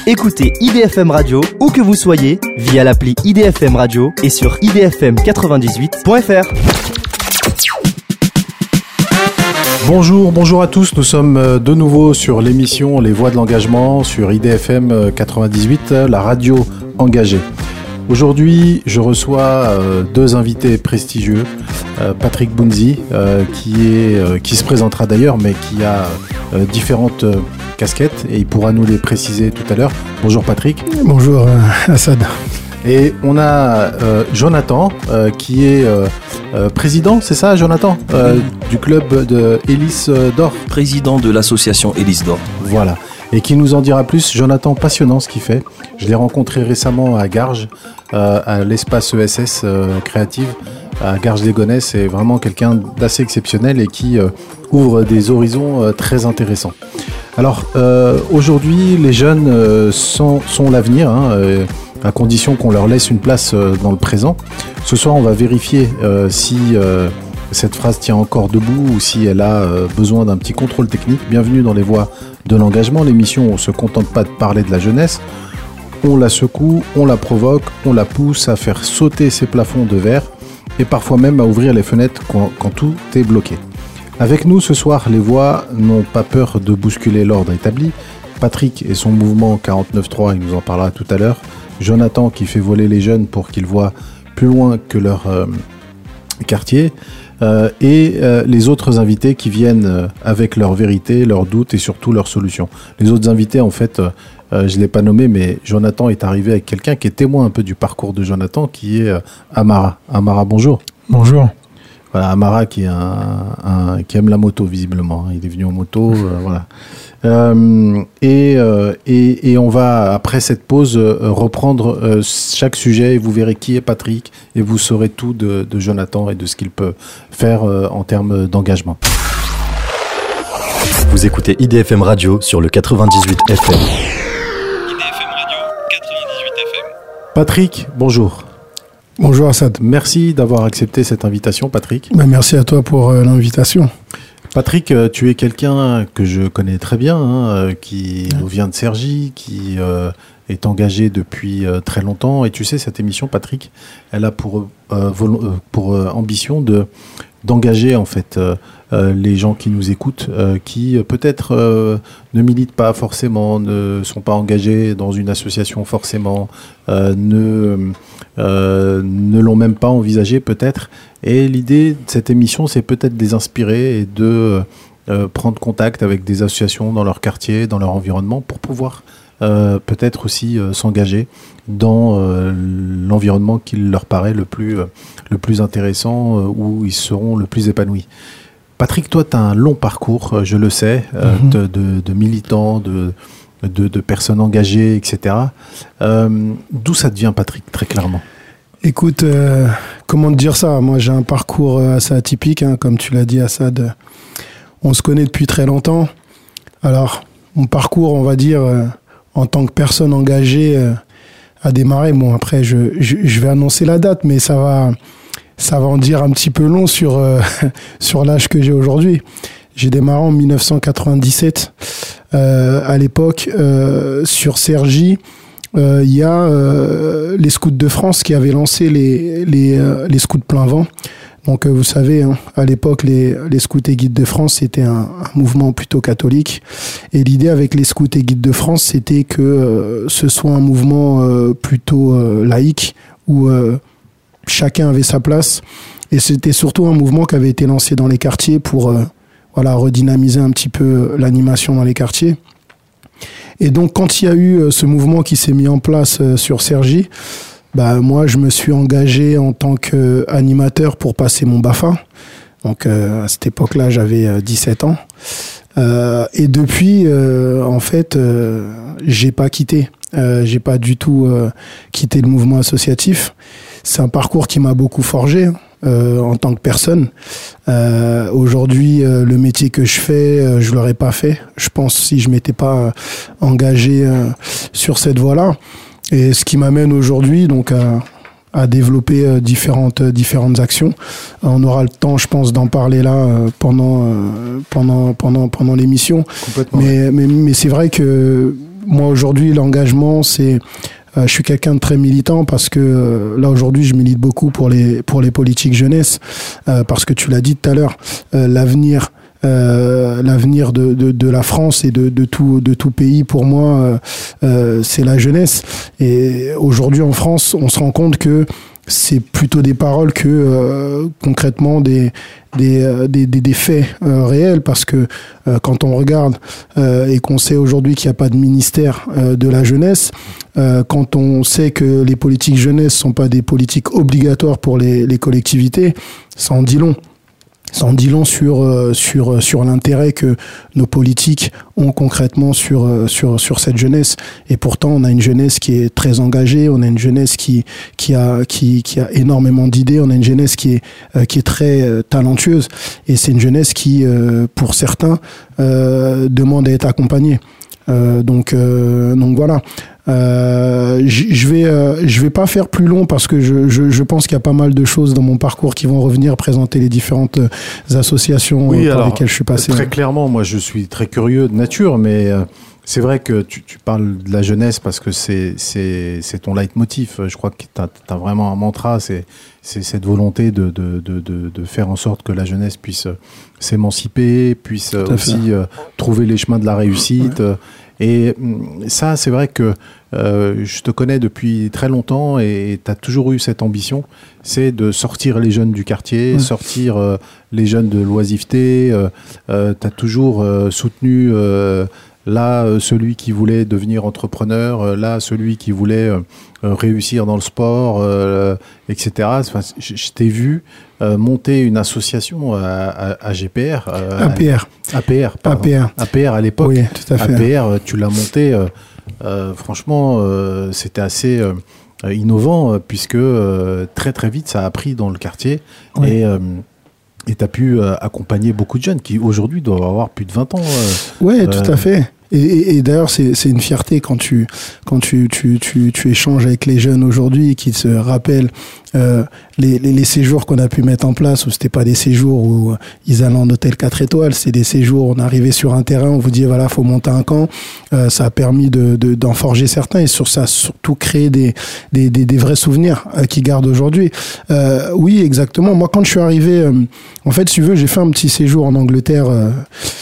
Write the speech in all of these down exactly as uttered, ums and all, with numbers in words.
Écoutez I D F M Radio où que vous soyez via l'appli I D F M Radio et sur i d f m quatre-vingt-dix-huit point f r. Bonjour, bonjour à tous. Nous sommes de nouveau sur l'émission Les Voix de l'Engagement sur I D F M quatre-vingt-dix-huit, la radio engagée. Aujourd'hui, je reçois euh, deux invités prestigieux. Euh, Patrick Bounzi, euh, qui, est, euh, qui se présentera d'ailleurs, mais qui a euh, différentes euh, casquettes et il pourra nous les préciser tout à l'heure. Bonjour Patrick. Bonjour euh, Assad. Et on a euh, Jonathan, euh, qui est euh, euh, président, c'est ça Jonathan, euh, du club de Hélice d'Or. Président de l'association Hélice d'Or. Voilà. Et qui nous en dira plus. Jonathan, passionnant ce qu'il fait. Je l'ai rencontré récemment à Garges, euh, à l'espace E S S euh, créative, à Garges-les-Gonesse. C'est vraiment quelqu'un d'assez exceptionnel et qui euh, ouvre des horizons euh, très intéressants. Alors, euh, aujourd'hui, les jeunes euh, sont, sont l'avenir, hein, euh, à condition qu'on leur laisse une place euh, dans le présent. Ce soir, on va vérifier euh, si... Euh, cette phrase tient encore debout ou si elle a euh, besoin d'un petit contrôle technique. Bienvenue dans les Voix de l'Engagement, l'émission où on ne se contente pas de parler de la jeunesse. On la secoue, on la provoque, on la pousse à faire sauter ses plafonds de verre et parfois même à ouvrir les fenêtres quand, quand tout est bloqué. Avec nous ce soir, les Voix n'ont pas peur de bousculer l'ordre établi. Patrick et son mouvement quarante-neuf trois, il nous en parlera tout à l'heure. Jonathan qui fait voler les jeunes pour qu'ils voient plus loin que leur euh, quartier. Euh, et euh, les autres invités qui viennent euh, avec leur vérité, leurs doutes et surtout leurs solutions. Les autres invités, en fait, euh, euh, je ne l'ai pas nommé, mais Jonathan est arrivé avec quelqu'un qui est témoin un peu du parcours de Jonathan, qui est euh, Amara. Amara, bonjour. Bonjour. Voilà, Amara qui, est un, un, qui aime la moto, visiblement. Il est venu en moto, euh, voilà. Euh, et, euh, et, et on va, après cette pause, euh, reprendre euh, chaque sujet et vous verrez qui est Patrick et vous saurez tout de, de Jonathan et de ce qu'il peut faire euh, en termes d'engagement. Vous écoutez I D F M Radio sur le quatre-vingt-dix-huit F M. I D F M Radio, quatre-vingt-dix-huit F M. Patrick, bonjour. Bonjour Assad. Merci d'avoir accepté cette invitation, Patrick. Ben, merci à toi pour euh, l'invitation. Patrick, tu es quelqu'un que je connais très bien, hein, qui nous vient de Cergy, qui euh, est engagé depuis euh, très longtemps. Et tu sais, cette émission, Patrick, elle a pour, euh, vol- pour euh, ambition de, d'engager en fait euh, euh, les gens qui nous écoutent, euh, qui euh, peut-être euh, ne militent pas forcément, ne sont pas engagés dans une association forcément, euh, ne, euh, ne l'ont même pas envisagé peut-être. Et l'idée de cette émission, c'est peut-être de les inspirer et de euh, prendre contact avec des associations dans leur quartier, dans leur environnement, pour pouvoir euh, peut-être aussi euh, s'engager dans euh, l'environnement qui leur paraît le plus, euh, le plus intéressant, euh, où ils seront le plus épanouis. Patrick, toi, tu as un long parcours, euh, je le sais, euh, mm-hmm. de, de, de militants, de, de, de personnes engagées, et cetera. Euh, d'où ça te vient, Patrick, très clairement ? Écoute, euh, comment te dire ça ? Moi, j'ai un parcours assez atypique, hein, comme tu l'as dit, Assad. On se connaît depuis très longtemps. Alors, mon parcours, on va dire, euh, en tant que personne engagée, euh, a démarré. Bon, après, je, je, je vais annoncer la date, mais ça va, ça va en dire un petit peu long sur, euh, sur l'âge que j'ai aujourd'hui. J'ai démarré en dix-neuf cent quatre-vingt-dix-sept, euh, à l'époque, euh, sur Cergy. Il euh, y a euh, les scouts de France qui avaient lancé les, les, euh, les scouts plein vent. Donc, euh, vous savez, hein, à l'époque, les, les scouts et guides de France, c'était un, un mouvement plutôt catholique. Et l'idée avec les scouts et guides de France, c'était que euh, ce soit un mouvement euh, plutôt euh, laïque, où euh, chacun avait sa place. Et c'était surtout un mouvement qui avait été lancé dans les quartiers pour euh, voilà, redynamiser un petit peu l'animation dans les quartiers. Et donc, quand il y a eu ce mouvement qui s'est mis en place sur Cergy, bah, moi, je me suis engagé en tant qu'animateur pour passer mon BAFA. Donc, euh, à cette époque-là, j'avais dix-sept ans. Euh, et depuis, euh, en fait, euh, j'ai pas quitté. Euh, j'ai pas du tout euh, quitté le mouvement associatif. C'est un parcours qui m'a beaucoup forgé, hein. Euh, en tant que personne. Euh, aujourd'hui, euh, le métier que je fais, euh, je l'aurais pas fait. Je pense si je m'étais pas euh, engagé euh, sur cette voie-là. Et ce qui m'amène aujourd'hui, donc à, à développer euh, différentes euh, différentes actions. On aura le temps, je pense, d'en parler là euh, pendant euh, pendant pendant pendant l'émission. Complètement. Mais mais mais c'est vrai que moi aujourd'hui, l'engagement, c'est Euh, je suis quelqu'un de très militant parce que euh, là aujourd'hui je milite beaucoup pour les pour les politiques jeunesse euh, parce que tu l'as dit tout à l'heure, euh, l'avenir euh, l'avenir de, de de la France et de de tout de tout pays pour moi euh, euh, c'est la jeunesse. Et aujourd'hui en France on se rend compte que c'est plutôt des paroles que euh, concrètement des des, euh, des des des faits euh, réels, parce que euh, quand on regarde euh, et qu'on sait aujourd'hui qu'il n'y a pas de ministère euh, de la jeunesse, euh, quand on sait que les politiques jeunesse sont pas des politiques obligatoires pour les les collectivités, ça en dit long. Ça en dit long sur euh, sur sur l'intérêt que nos politiques ont concrètement sur euh, sur sur cette jeunesse. Et pourtant, on a une jeunesse qui est très engagée, on a une jeunesse qui qui a qui qui a énormément d'idées, on a une jeunesse qui est euh, qui est très euh, talentueuse. Et c'est une jeunesse qui, euh, pour certains, euh, demande à être accompagnée. Euh, donc euh, donc voilà. Euh, je vais euh, je vais pas faire plus long parce que je je, je pense qu'il y a pas mal de choses dans mon parcours qui vont revenir présenter les différentes euh, associations oui, euh, par alors, lesquelles je suis passé. Très clairement, moi je suis très curieux de nature, mais euh, c'est vrai que tu, tu parles de la jeunesse parce que c'est c'est c'est ton leitmotiv. Je crois que tu as vraiment un mantra, c'est c'est cette volonté de de de de de faire en sorte que la jeunesse puisse s'émanciper, puisse aussi euh, trouver les chemins de la réussite. Ouais. Et ça, c'est vrai que euh, je te connais depuis très longtemps et tu as toujours eu cette ambition, c'est de sortir les jeunes du quartier, ouais. sortir euh, les jeunes de l'oisiveté. Euh, euh, tu as toujours euh, soutenu euh, là euh, celui qui voulait devenir entrepreneur, euh, là celui qui voulait euh, réussir dans le sport, euh, et cetera. Enfin, je, je t'ai vu euh, monter une association à, à, à G P R. Euh, A P R. A P R, pardon. A P R. A P R à l'époque. Oui, tout à fait. A P R, tu l'as monté, euh, euh, franchement, euh, c'était assez euh, innovant, euh, puisque euh, très très vite, ça a pris dans le quartier. Oui. Et... Euh, Et tu as pu euh, accompagner beaucoup de jeunes qui aujourd'hui doivent avoir plus de vingt ans. Euh, oui, euh, tout à fait. Et, et, et d'ailleurs, c'est, c'est une fierté quand tu, quand tu, tu, tu, tu échanges avec les jeunes aujourd'hui qui se rappellent euh, les, les, les séjours qu'on a pu mettre en place, où c'était pas des séjours où ils allaient en hôtel quatre étoiles, c'est des séjours où on arrivait sur un terrain, on vous dit voilà, faut monter un camp. Euh, ça a permis de, de, d'en forger certains et sur ça, surtout créer des, des, des, des vrais souvenirs euh, qu'ils gardent aujourd'hui. Euh, oui, exactement. Moi, quand je suis arrivé, euh, en fait, si tu veux, j'ai fait un petit séjour en Angleterre euh,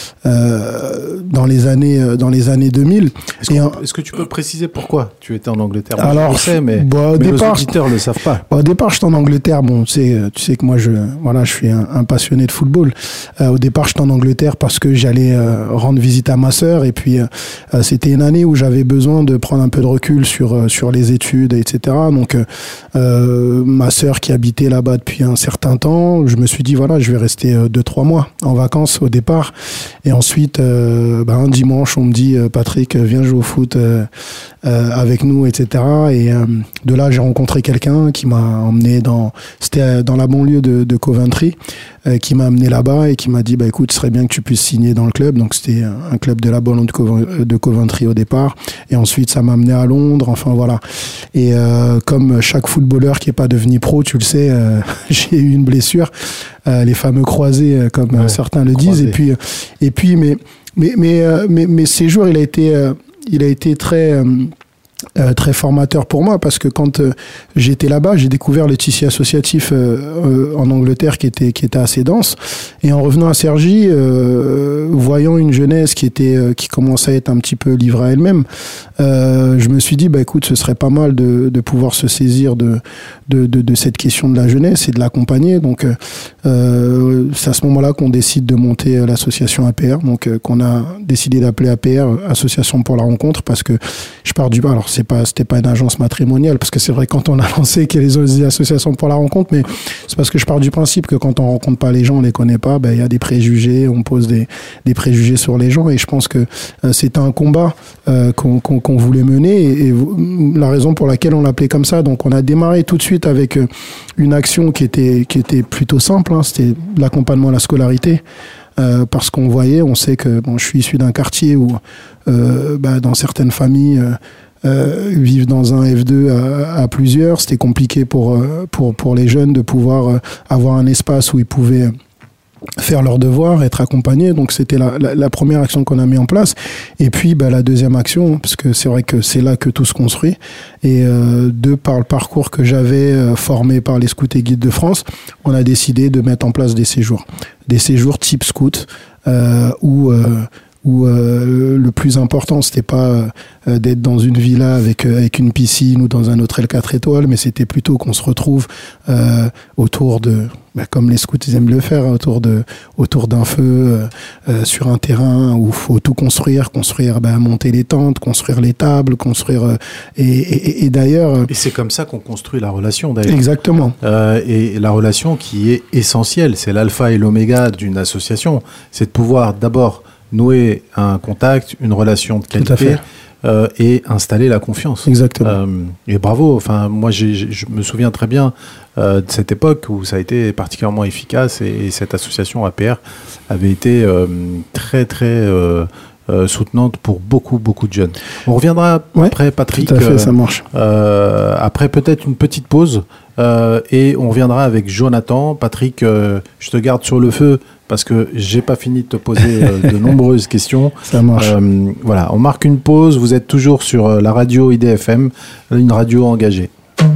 euh, dans les années, euh, dans les années deux mille. Est-ce, et, est-ce que tu peux préciser pourquoi tu étais en Angleterre? Moi, alors, je le sais, mais, bah, au mais départ, nos auditeurs ne le savent pas. Bah, au départ, j'étais en Angleterre. Bon, tu sais, tu sais que moi, je, voilà, je suis un, un passionné de football. Euh, au départ, j'étais en Angleterre parce que j'allais euh, rendre visite à ma sœur. Et puis, euh, c'était une année où j'avais besoin de prendre un peu de recul sur euh, sur les études, et cetera. Donc, euh, ma sœur qui habitait là-bas depuis un certain temps, je me suis dit voilà, je vais rester euh, deux trois mois en vacances au départ. Et ensuite, euh, bah, un dimanche, on me dit euh, Patrick, viens jouer au foot euh, euh, avec nous, et cetera. Et euh, de là, j'ai rencontré quelqu'un qui m'a emmené dans, c'était dans la banlieue de, de Coventry, euh, qui m'a amené là-bas et qui m'a dit bah écoute, ce serait bien que tu puisses signer dans le club. Donc c'était un club de la banlieue de, Cov- de Coventry au départ. Et ensuite, ça m'a amené à Londres. Enfin voilà. Et euh, comme chaque footballeur qui est pas devenu pro, tu le sais, euh, j'ai eu une blessure, euh, les fameux croisés, comme ouais, certains le croisés. disent. Et puis, et puis, mais mais mais mais, mais ces jours, il a été euh, il a été très euh, Euh, très formateur pour moi parce que quand euh, j'étais là-bas, j'ai découvert le tissu associatif euh, euh, en Angleterre qui était qui était assez dense. Et en revenant à Cergy, euh, voyant une jeunesse qui était euh, qui commençait à être un petit peu livrée à elle-même, euh, je me suis dit bah écoute, ce serait pas mal de de pouvoir se saisir de de de, de cette question de la jeunesse et de l'accompagner. Donc euh, c'est à ce moment-là qu'on décide de monter l'association A P R, donc euh, qu'on a décidé d'appeler A P R, Association pour la rencontre, parce que je pars du alors c'est pas c'était pas une agence matrimoniale, parce que c'est vrai quand on a lancé qu'il y a les associations pour la rencontre, mais c'est parce que je pars du principe que quand on rencontre pas les gens, on les connaît pas, ben il y a des préjugés, on pose des des préjugés sur les gens, et je pense que euh, c'était un combat euh, qu'on, qu'on qu'on voulait mener, et, et la raison pour laquelle on l'appelait comme ça. Donc on a démarré tout de suite avec euh, une action qui était qui était plutôt simple, hein, c'était l'accompagnement à la scolarité. Euh, parce qu'on voyait, on sait que bon, je suis issu d'un quartier où euh, bah, dans certaines familles euh, Euh, vivre dans un F deux à, à plusieurs, c'était compliqué pour pour pour les jeunes de pouvoir avoir un espace où ils pouvaient faire leurs devoirs, être accompagnés. Donc c'était la, la, la première action qu'on a mis en place. Et puis bah, la deuxième action, parce que c'est vrai que c'est là que tout se construit. Et euh, de par le parcours que j'avais euh, formé par les scouts et guides de France, on a décidé de mettre en place des séjours, des séjours type scout, euh, où euh, où euh, le plus important c'était pas euh, d'être dans une villa avec euh, avec une piscine ou dans un hôtel quatre étoiles, mais c'était plutôt qu'on se retrouve euh, autour de bah, comme les scouts ils aiment le faire, autour de autour d'un feu euh, euh, sur un terrain où faut tout construire, construire bah, monter les tentes, construire les tables, construire euh, et, et, et d'ailleurs et c'est comme ça qu'on construit la relation d'ailleurs. Exactement. Euh, et la relation qui est essentielle, c'est l'alpha et l'oméga d'une association, c'est de pouvoir d'abord nouer un contact, une relation de qualité euh, et installer la confiance. Exactement. Euh, et bravo. Enfin, moi, j'ai, j'ai, je me souviens très bien euh, de cette époque où ça a été particulièrement efficace et, et cette association A P R avait été euh, très très euh, euh, soutenante pour beaucoup beaucoup de jeunes. On reviendra ouais, après, Patrick. Tout à fait, euh, ça marche. Euh, après peut-être une petite pause euh, et on reviendra avec Jonathan. Patrick, euh, je te garde sur le feu parce que j'ai pas fini de te poser euh, de nombreuses questions. Ça marche. Euh, voilà, on marque une pause. Vous êtes toujours sur euh, la radio I D F M, une radio engagée.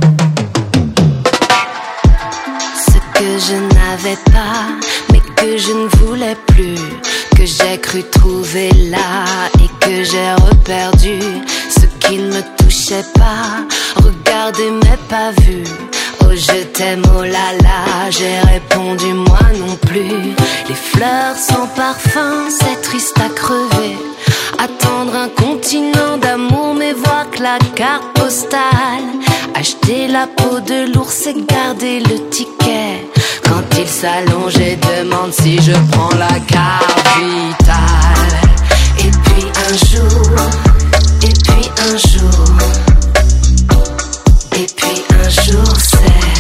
Ce que je n'avais pas, mais que je ne voulais plus, que j'ai cru trouver là et que j'ai reperdu, ce qui ne me touchait pas, regardez mais pas vu. Oh je t'aime, oh là là, j'ai répondu moi non plus. Les fleurs sans parfum, c'est triste à crever. Attendre un continent d'amour, mais voir que la carte postale. Acheter la peau de l'ours et garder le ticket. Quand il s'allonge et demande si je prends la carte vitale. Et puis un jour, et puis un jour, et puis un jour c'est.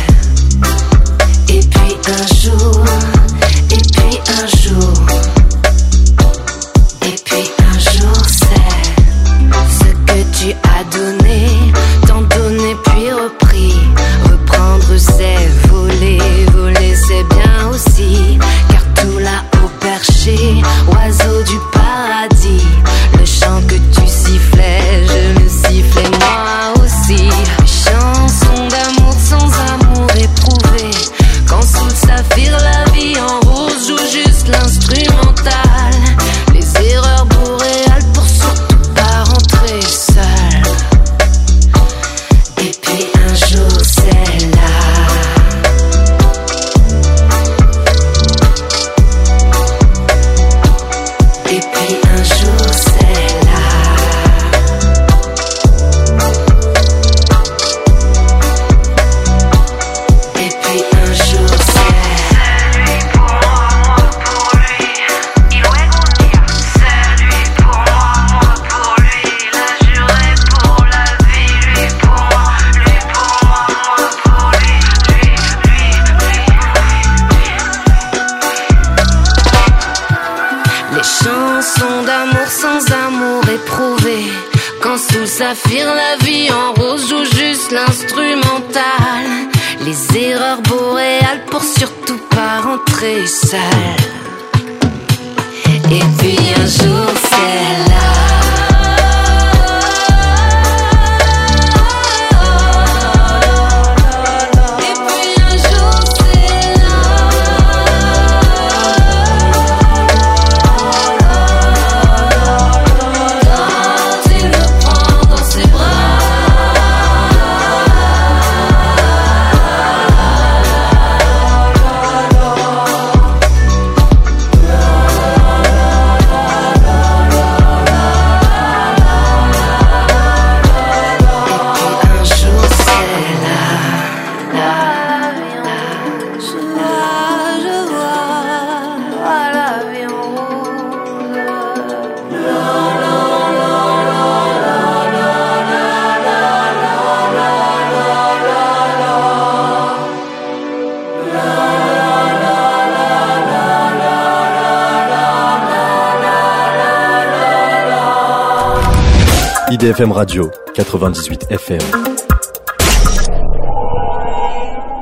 Et puis un jour, et puis un jour, et puis un jour c'est. Ce que tu as donné, t'en donner puis repris. Reprendre c'est voler, voler c'est bien aussi. Car tout là-haut perché, oiseau du paradis. Le chant que tu sifflais, je me sifflais moi aussi. Chanson d'amour sans amour éprouvé. Quand sous le saphir la vie en rose joue juste l'instrumental. Les erreurs boréales pour surtout pas rentrer seul. Et puis un jour c'est là. Et puis un jour c'est là. Et puis un jour c'est lui pour moi, moi pour lui. Il ouais grandir. C'est lui pour moi, moi pour lui. Il a juré pour la vie. Lui pour moi, lui pour moi, moi pour lui. Lui, lui, lui, lui. Les chansons d'amour sans amour éprouvé. Quand sous le saphir la vie en rose joue juste l'instrumental. Les erreurs boréales pour surtout pas rentrer seul. Et puis un jour c'est là. Et puis un jour c'est là. Quand il me prend dans ses bras. I D F M Radio, quatre-vingt-dix-huit F M.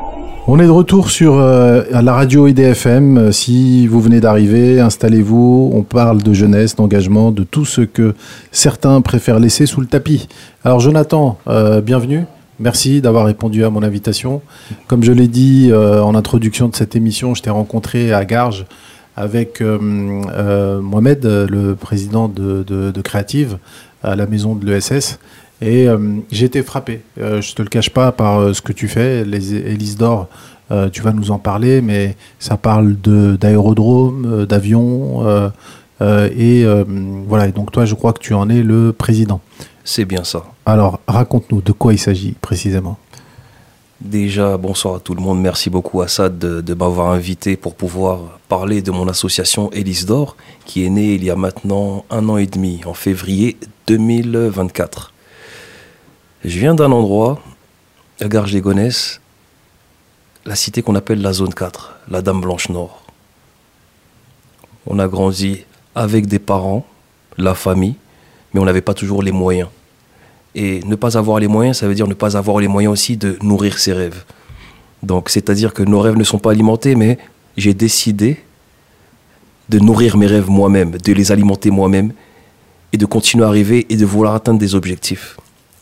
On est de retour sur euh, la radio I D F M. Si vous venez d'arriver, installez-vous. On parle de jeunesse, d'engagement, de tout ce que certains préfèrent laisser sous le tapis. Alors Jonathan, euh, bienvenue. Merci d'avoir répondu à mon invitation. Comme je l'ai dit euh, en introduction de cette émission, je t'ai rencontré à Garges avec euh, euh, Mohamed, le président de, de, de Créative, à la maison de l'E S S. Et euh, j'ai été frappé, euh, je te le cache pas, par euh, ce que tu fais, les hélices d'or, euh, tu vas nous en parler, mais ça parle de, d'aérodrome, euh, d'avions, euh, euh, et euh, voilà, et donc toi je crois que tu en es le président. C'est bien ça. Alors raconte-nous de quoi il s'agit précisément. Déjà, bonsoir à tout le monde. Merci beaucoup Assad de, de m'avoir invité pour pouvoir parler de mon association Hélices d'or, qui est née il y a maintenant un an et demi, en février deux mille vingt-quatre. Je viens d'un endroit, à Garges-les-Gonesse, la cité qu'on appelle la zone quatre, la Dame Blanche Nord. On a grandi avec des parents, la famille, mais on n'avait pas toujours les moyens. Et ne pas avoir les moyens, ça veut dire ne pas avoir les moyens aussi de nourrir ses rêves. Donc, c'est-à-dire que nos rêves ne sont pas alimentés, mais j'ai décidé de nourrir mes rêves moi-même, de les alimenter moi-même, et de continuer à rêver et de vouloir atteindre des objectifs.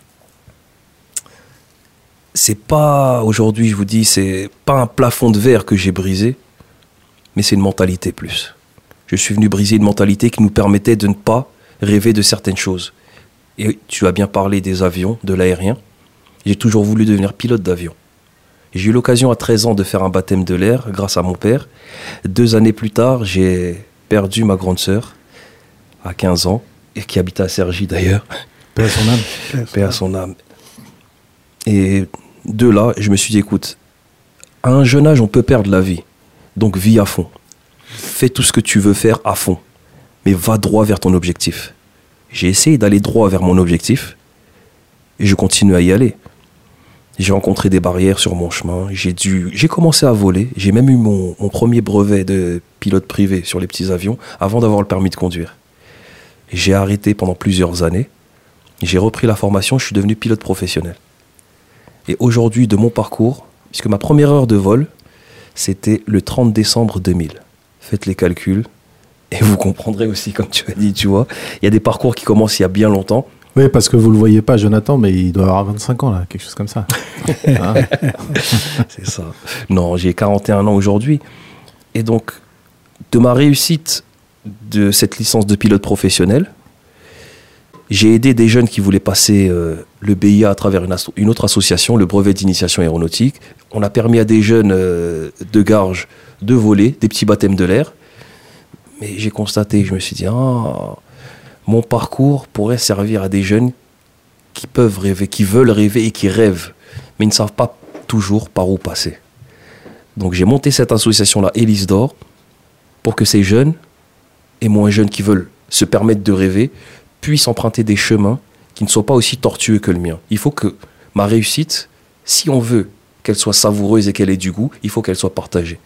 C'est pas, aujourd'hui je vous dis, c'est pas un plafond de verre que j'ai brisé, mais c'est une mentalité plus. Je suis venu briser une mentalité qui nous permettait de ne pas rêver de certaines choses. Et tu as bien parlé des avions, de l'aérien. J'ai toujours voulu devenir pilote d'avion. J'ai eu l'occasion à treize ans de faire un baptême de l'air grâce à mon père. Deux années plus tard, j'ai perdu ma grande sœur à quinze ans, et qui habitait à Cergy d'ailleurs. Paix à son âme. Paix à son âme. Et de là, je me suis dit, écoute, à un jeune âge, on peut perdre la vie. Donc vis à fond. Fais tout ce que tu veux faire à fond. Mais va droit vers ton objectif. J'ai essayé d'aller droit vers mon objectif et je continue à y aller. J'ai rencontré des barrières sur mon chemin. J'ai dû, j'ai commencé à voler. J'ai même eu mon, mon premier brevet de pilote privé sur les petits avions avant d'avoir le permis de conduire. J'ai arrêté pendant plusieurs années. J'ai repris la formation, je suis devenu pilote professionnel. Et aujourd'hui, de mon parcours, puisque ma première heure de vol, c'était le trente décembre deux mille. Faites les calculs. Et vous comprendrez aussi, comme tu as dit, tu vois. Il y a des parcours qui commencent il y a bien longtemps. Oui, parce que vous ne le voyez pas, Jonathan, mais il doit avoir vingt-cinq ans, là, quelque chose comme ça. Hein? C'est ça. Non, j'ai quarante et un ans aujourd'hui. Et donc, de ma réussite de cette licence de pilote professionnel, j'ai aidé des jeunes qui voulaient passer euh, le B I A à travers une, asso- une autre association, le brevet d'initiation aéronautique. On a permis à des jeunes euh, de Garges de voler, des petits baptêmes de l'air. Mais j'ai constaté, je me suis dit, ah, mon parcours pourrait servir à des jeunes qui peuvent rêver, qui veulent rêver et qui rêvent, mais ils ne savent pas toujours par où passer. Donc j'ai monté cette association-là, Hélices d'or, pour que ces jeunes et moins jeunes qui veulent se permettre de rêver puissent emprunter des chemins qui ne soient pas aussi tortueux que le mien. Il faut que ma réussite, si on veut qu'elle soit savoureuse et qu'elle ait du goût, il faut qu'elle soit partagée.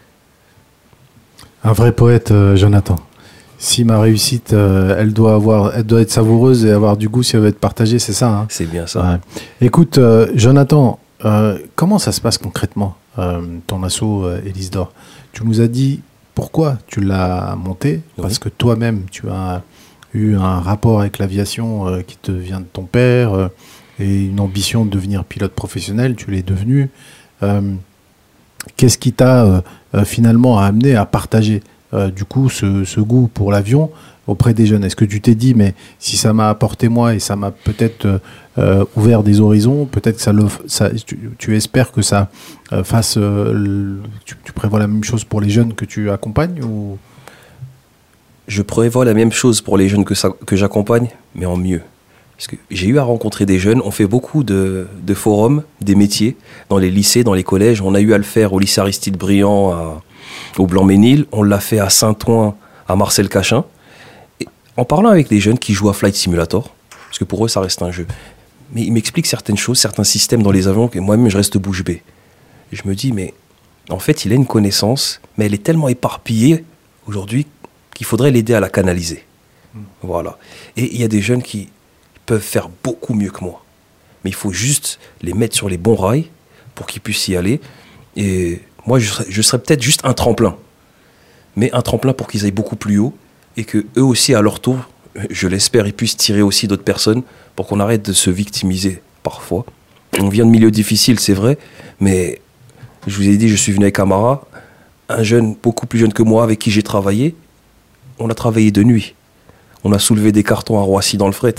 Un vrai poète, euh, Jonathan. Si ma réussite, euh, elle doit avoir, elle doit être savoureuse et avoir du goût si elle veut être partagée, c'est ça. Hein. C'est bien ça. Ouais. Écoute, euh, Jonathan, euh, comment ça se passe concrètement, euh, ton asso euh, Hélices d'or? Tu nous as dit pourquoi tu l'as monté, Oui. parce que toi-même, tu as eu un rapport avec l'aviation euh, qui te vient de ton père euh, et une ambition de devenir pilote professionnel, tu l'es devenu. Euh, Qu'est-ce qui t'a euh, euh, finalement amené à partager euh, du coup ce, ce goût pour l'avion auprès des jeunes? Est-ce que tu t'es dit, mais si ça m'a apporté moi et ça m'a peut-être euh, euh, ouvert des horizons, peut-être que ça, le, ça tu, tu espères que ça euh, fasse, euh, le, tu, tu prévois la même chose pour les jeunes que tu accompagnes ou... Je prévois la même chose pour les jeunes que, ça, que j'accompagne, mais en mieux. Parce que j'ai eu à rencontrer des jeunes, on fait beaucoup de, de forums, des métiers, dans les lycées, dans les collèges. On a eu à le faire au lycée Aristide Briand, à, au Blanc-Ménil. On l'a fait à Saint-Ouen, à Marcel Cachin. Et en parlant avec les jeunes qui jouent à Flight Simulator, parce que pour eux, ça reste un jeu, mais ils m'expliquent certaines choses, certains systèmes dans les avions, que moi-même, je reste bouche bée. Et je me dis, mais en fait, il a une connaissance, mais elle est tellement éparpillée aujourd'hui qu'il faudrait l'aider à la canaliser. Mmh. Voilà. Et il y a des jeunes qui peuvent faire beaucoup mieux que moi. Mais il faut juste les mettre sur les bons rails pour qu'ils puissent y aller. Et moi, je serais, je serais peut-être juste un tremplin. Mais un tremplin pour qu'ils aillent beaucoup plus haut et que eux aussi, à leur tour, je l'espère, ils puissent tirer aussi d'autres personnes pour qu'on arrête de se victimiser parfois. On vient de milieux difficiles, c'est vrai, mais je vous ai dit, je suis venu avec Amara, un jeune beaucoup plus jeune que moi avec qui j'ai travaillé. On a travaillé de nuit. On a soulevé des cartons à Roissy dans le fret.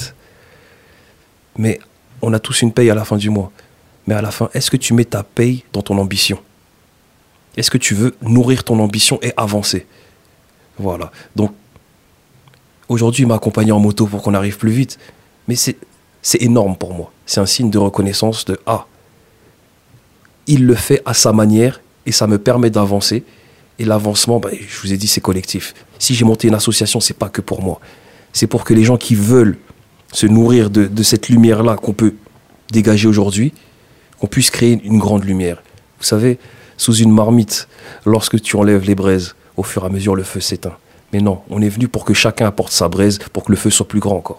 Mais on a tous une paye à la fin du mois. Mais à la fin, est-ce que tu mets ta paye dans ton ambition ? Est-ce que tu veux nourrir ton ambition et avancer ? Voilà. Donc, aujourd'hui, il m'a accompagné en moto pour qu'on arrive plus vite. Mais c'est, c'est énorme pour moi. C'est un signe de reconnaissance de « Ah, il le fait à sa manière et ça me permet d'avancer. » Et l'avancement, bah, je vous ai dit, c'est collectif. Si j'ai monté une association, c'est pas que pour moi. C'est pour que les gens qui veulent se nourrir de, de cette lumière-là qu'on peut dégager aujourd'hui, qu'on puisse créer une grande lumière. Vous savez, sous une marmite, lorsque tu enlèves les braises, au fur et à mesure, le feu s'éteint. Mais non, on est venu pour que chacun apporte sa braise, pour que le feu soit plus grand encore.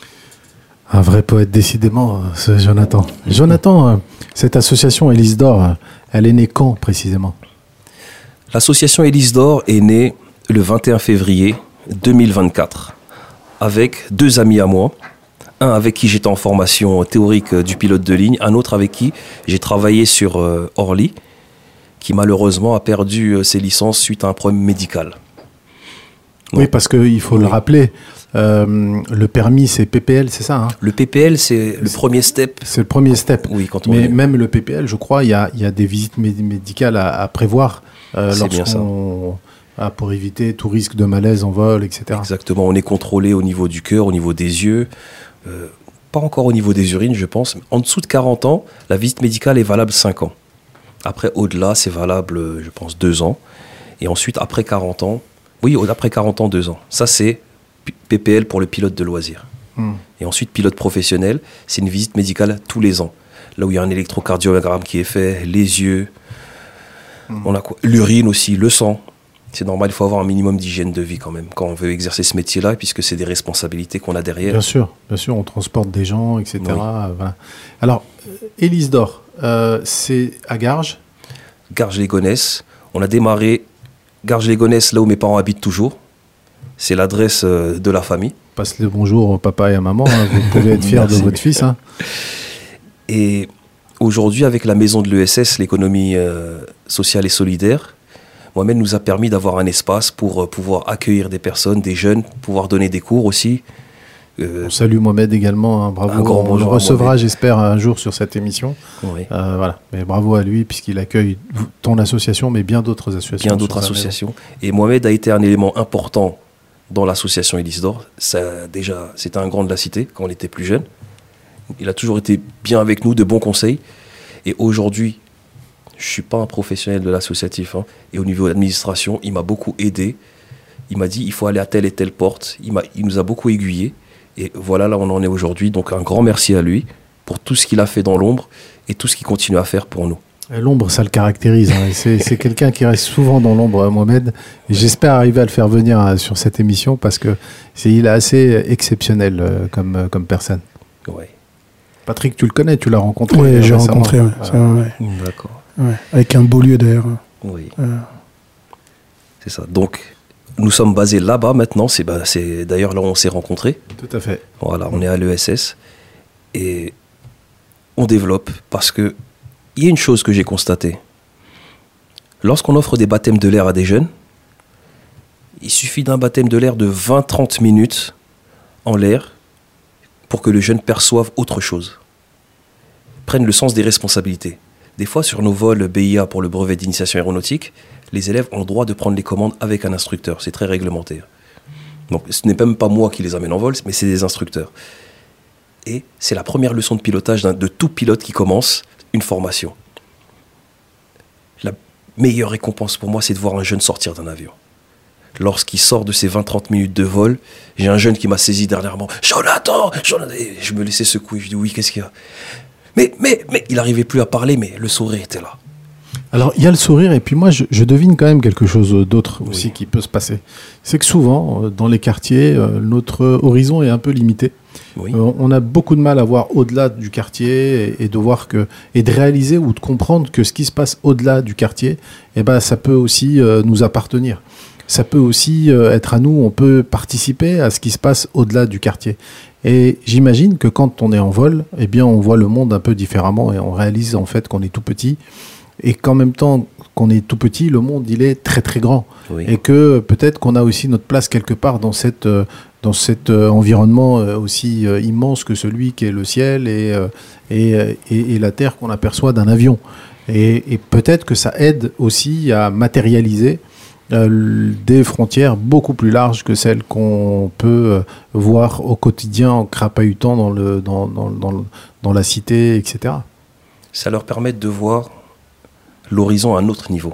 Un vrai poète, décidément, ce Jonathan. Jonathan, cette association Hélice d'Or, elle est née quand, précisément ? L'association Hélice d'Or est née le vingt et un février deux mille vingt-quatre, avec deux amis à moi. Un avec qui j'étais en formation théorique du pilote de ligne, un autre avec qui j'ai travaillé sur euh, Orly, qui malheureusement a perdu euh, ses licences suite à un problème médical. Donc, oui, parce qu'il faut oui. le rappeler, euh, le permis c'est P P L, c'est ça hein ? Le P P L c'est le premier step. C'est le premier step. Oui, quand on Mais est... même le P P L, je crois, il y a, y a des visites méd- médicales à, à prévoir euh, c'est bien ça. Ah, pour éviter tout risque de malaise en vol, et cetera. Exactement, on est contrôlé au niveau du cœur, au niveau des yeux. Euh, pas encore au niveau des urines, je pense. En dessous de quarante ans, la visite médicale est valable cinq ans. Après, au-delà, c'est valable, je pense, deux ans. Et ensuite, après quarante ans, oui, après quarante ans, deux ans. Ça, c'est P P L pour le pilote de loisirs. Mmh. Et ensuite, pilote professionnel, c'est une visite médicale tous les ans. Là où il y a un électrocardiogramme qui est fait, les yeux, mmh. on a quoi ? L'urine aussi, le sang. C'est normal, il faut avoir un minimum d'hygiène de vie quand même, quand on veut exercer ce métier-là, puisque c'est des responsabilités qu'on a derrière. Bien sûr, bien sûr, on transporte des gens, et cetera. Oui. Voilà. Alors, Hélice d'Or, euh, c'est à Garges ? Garges-les-Gonesse. On a démarré Garges-les-Gonesse, là où mes parents habitent toujours. C'est l'adresse euh, de la famille. Passe le bonjour au papa et à maman, hein. Vous pouvez être fiers de votre fils. Hein. Et aujourd'hui, avec la maison de l'E S S, l'économie euh, sociale et solidaire, Mohamed nous a permis d'avoir un espace pour euh, pouvoir accueillir des personnes, des jeunes, pouvoir donner des cours aussi. Euh, On salue Mohamed également, hein, bravo. Un grand On le recevra, j'espère, un jour sur cette émission. Oui. Euh, voilà. Mais bravo à lui, puisqu'il accueille ton association, mais bien d'autres associations. Bien d'autres associations. Et Mohamed a été un élément important dans l'association Hélice d'Or. Ça, déjà, c'était un grand de la cité quand on était plus jeune. Il a toujours été bien avec nous, de bons conseils. Et aujourd'hui, je ne suis pas un professionnel de l'associatif. Hein. Et au niveau de l'administration, il m'a beaucoup aidé. Il m'a dit, il faut aller à telle et telle porte. Il, m'a, il nous a beaucoup aiguillés. Et voilà, là, on en est aujourd'hui. Donc, un grand merci à lui pour tout ce qu'il a fait dans l'ombre et tout ce qu'il continue à faire pour nous. Et l'ombre, ça le caractérise. Hein. C'est, c'est quelqu'un qui reste souvent dans l'ombre, Mohamed. Et j'espère arriver à le faire venir hein, sur cette émission parce que c'est, il est assez exceptionnel euh, comme, euh, comme personne. Oui. Patrick, tu le connais, tu l'as rencontré. Oui, j'ai rencontré. Ouais. Voilà. C'est vrai, ouais. D'accord. Ouais. Avec un beau lieu d'ailleurs. Oui. Euh. C'est ça. Donc, nous sommes basés là-bas maintenant. C'est, bah, c'est d'ailleurs là où on s'est rencontrés. Tout à fait. Voilà, on est à l'E S S. Et on développe parce que il y a une chose que j'ai constatée. Lorsqu'on offre des baptêmes de l'air à des jeunes, il suffit d'un baptême de l'air de vingt à trente minutes en l'air pour que le jeune perçoive autre chose, prenne le sens des responsabilités. Des fois, sur nos vols B I A pour le brevet d'initiation aéronautique, les élèves ont le droit de prendre les commandes avec un instructeur. C'est très réglementaire. Donc, ce n'est même pas moi qui les amène en vol, mais c'est des instructeurs. Et c'est la première leçon de pilotage de tout pilote qui commence une formation. La meilleure récompense pour moi, c'est de voir un jeune sortir d'un avion. Lorsqu'il sort de ses vingt à trente minutes de vol, j'ai un jeune qui m'a saisi dernièrement. « Jonathan, Jonathan !» Et je me laissais secouer. Je dis « Oui, qu'est-ce qu'il y a ?» Mais, mais, mais, il n'arrivait plus à parler, mais le sourire était là. Alors, il y a le sourire, et puis moi, je, je devine quand même quelque chose d'autre aussi oui. qui peut se passer. C'est que souvent, dans les quartiers, notre horizon est un peu limité. Oui. Euh, on a beaucoup de mal à voir au-delà du quartier et, et de voir que et de réaliser ou de comprendre que ce qui se passe au-delà du quartier, eh ben ça peut aussi euh, nous appartenir. Ça peut aussi euh, être à nous. On peut participer à ce qui se passe au-delà du quartier. Et j'imagine que quand on est en vol, eh bien on voit le monde un peu différemment et on réalise en fait qu'on est tout petit et qu'en même temps qu'on est tout petit, le monde il est très très grand. Oui. Et que peut-être qu'on a aussi notre place quelque part dans cette euh, dans cet euh, environnement euh, aussi euh, immense que celui qui est le ciel et, euh, et, euh, et, et la terre qu'on aperçoit d'un avion. Et, et peut-être que ça aide aussi à matérialiser euh, des frontières beaucoup plus larges que celles qu'on peut euh, voir au quotidien en crapahutant dans, le, dans, dans, dans, le, dans la cité, et cetera. Ça leur permet de voir l'horizon à un autre niveau.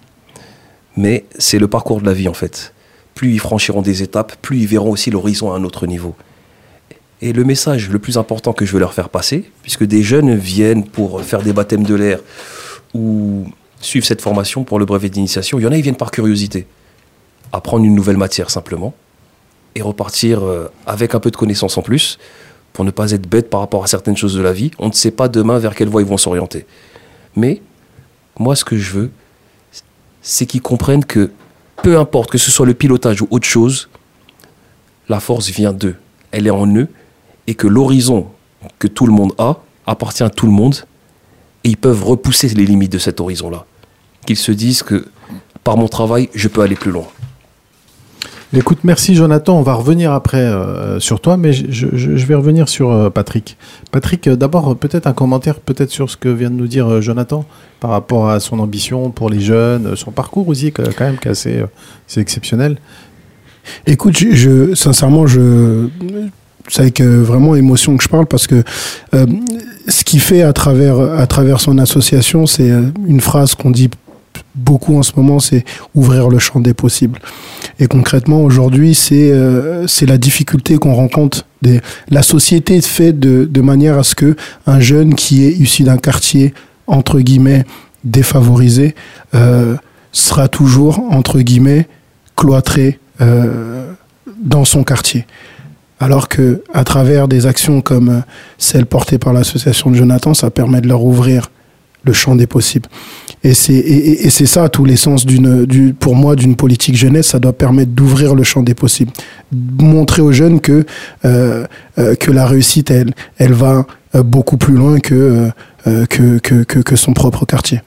Mais c'est le parcours de la vie en fait. Plus ils franchiront des étapes, plus ils verront aussi l'horizon à un autre niveau. Et le message le plus important que je veux leur faire passer, puisque des jeunes viennent pour faire des baptêmes de l'air ou suivre cette formation pour le brevet d'initiation, il y en a qui viennent par curiosité, apprendre une nouvelle matière simplement, et repartir avec un peu de connaissances en plus, pour ne pas être bête par rapport à certaines choses de la vie. On ne sait pas demain vers quelle voie ils vont s'orienter. Mais moi, ce que je veux, c'est qu'ils comprennent que peu importe que ce soit le pilotage ou autre chose, la force vient d'eux. Elle est en eux et que l'horizon que tout le monde a appartient à tout le monde et ils peuvent repousser les limites de cet horizon-là. Qu'ils se disent que par mon travail, je peux aller plus loin. Écoute, merci Jonathan. On va revenir après euh, sur toi, mais je, je, je vais revenir sur euh, Patrick. Patrick, euh, d'abord, peut-être un commentaire peut-être sur ce que vient de nous dire euh, Jonathan par rapport à son ambition pour les jeunes, son parcours aussi, quand même, qui est assez, euh, c'est exceptionnel. Écoute, je, je, sincèrement, je, c'est avec euh, vraiment émotion que je parle parce que euh, ce qu'il fait à travers, à travers son association, c'est euh, une phrase qu'on dit beaucoup en ce moment, c'est ouvrir le champ des possibles. Et concrètement, aujourd'hui, c'est euh, c'est la difficulté qu'on rencontre. Des, la société est faite de, de manière à ce que un jeune qui est issu d'un quartier, entre guillemets, défavorisé, euh, sera toujours, entre guillemets, cloîtré euh, dans son quartier. Alors que, à travers des actions comme celle portée par l'association de Jonathan, ça permet de leur ouvrir le champ des possibles. Et c'est, et, et c'est ça, tous les sens d'une, du, pour moi, d'une politique jeunesse, ça doit permettre d'ouvrir le champ des possibles. Montrer aux jeunes que, euh, euh, que la réussite, elle, elle va beaucoup plus loin que, euh, que, que, que, que son propre quartier.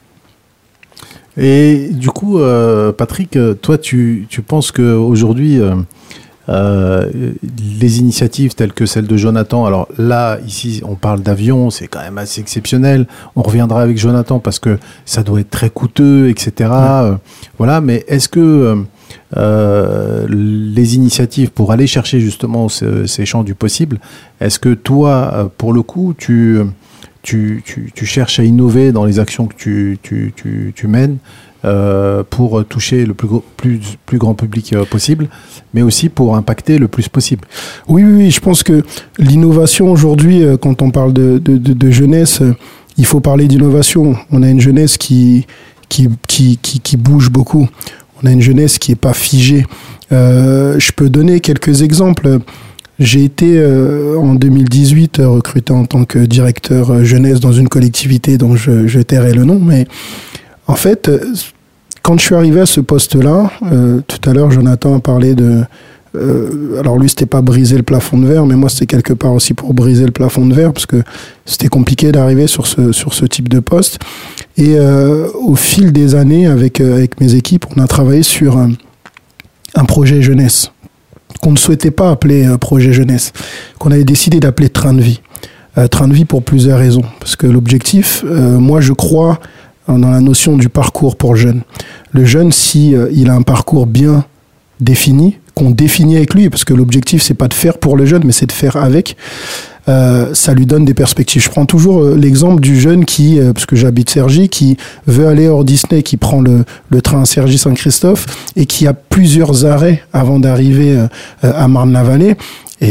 Et du coup, euh, Patrick, toi, tu, tu penses qu'aujourd'hui, euh, euh, les initiatives telles que celle de Jonathan, alors là, ici, on parle d'avion, c'est quand même assez exceptionnel. On reviendra avec Jonathan parce que ça doit être très coûteux, et cetera. Ouais. Euh, voilà, mais est-ce que euh, les initiatives pour aller chercher justement ce, ces champs du possible, est-ce que toi, pour le coup, tu... Tu, tu, tu cherches à innover dans les actions que tu, tu, tu, tu mènes euh, pour toucher le plus, plus, plus grand public euh, possible, mais aussi pour impacter le plus possible. Oui, oui, oui, je pense que l'innovation aujourd'hui, euh, quand on parle de, de, de, de jeunesse, euh, il faut parler d'innovation. On a une jeunesse qui, qui, qui, qui, qui bouge beaucoup. On a une jeunesse qui n'est pas figée. Euh, je peux donner quelques exemples. J'ai été euh, en deux mille dix-huit euh, recruté en tant que directeur euh, jeunesse dans une collectivité dont je, je tairai le nom, mais en fait, euh, quand je suis arrivé à ce poste-là, euh, tout à l'heure Jonathan a parlé de... Euh, alors lui, c'était pas briser le plafond de verre, mais moi c'était quelque part aussi pour briser le plafond de verre, parce que c'était compliqué d'arriver sur ce, sur ce type de poste. Et euh, au fil des années, avec, euh, avec mes équipes, on a travaillé sur un, un projet jeunesse qu'on ne souhaitait pas appeler euh, projet jeunesse, qu'on avait décidé d'appeler train de vie. Euh, train de vie pour plusieurs raisons. Parce que l'objectif, euh, moi je crois dans la notion du parcours pour le jeune. Le jeune, si euh, il a un parcours bien défini, qu'on définit avec lui, parce que l'objectif c'est pas de faire pour le jeune, mais c'est de faire avec, euh, ça lui donne des perspectives. Je prends toujours euh, l'exemple du jeune qui, euh, parce que j'habite Cergy, qui veut aller hors Disney, qui prend le, le train à Cergy-Saint-Christophe et qui a plusieurs arrêts avant d'arriver euh, à Marne-la-Vallée. Et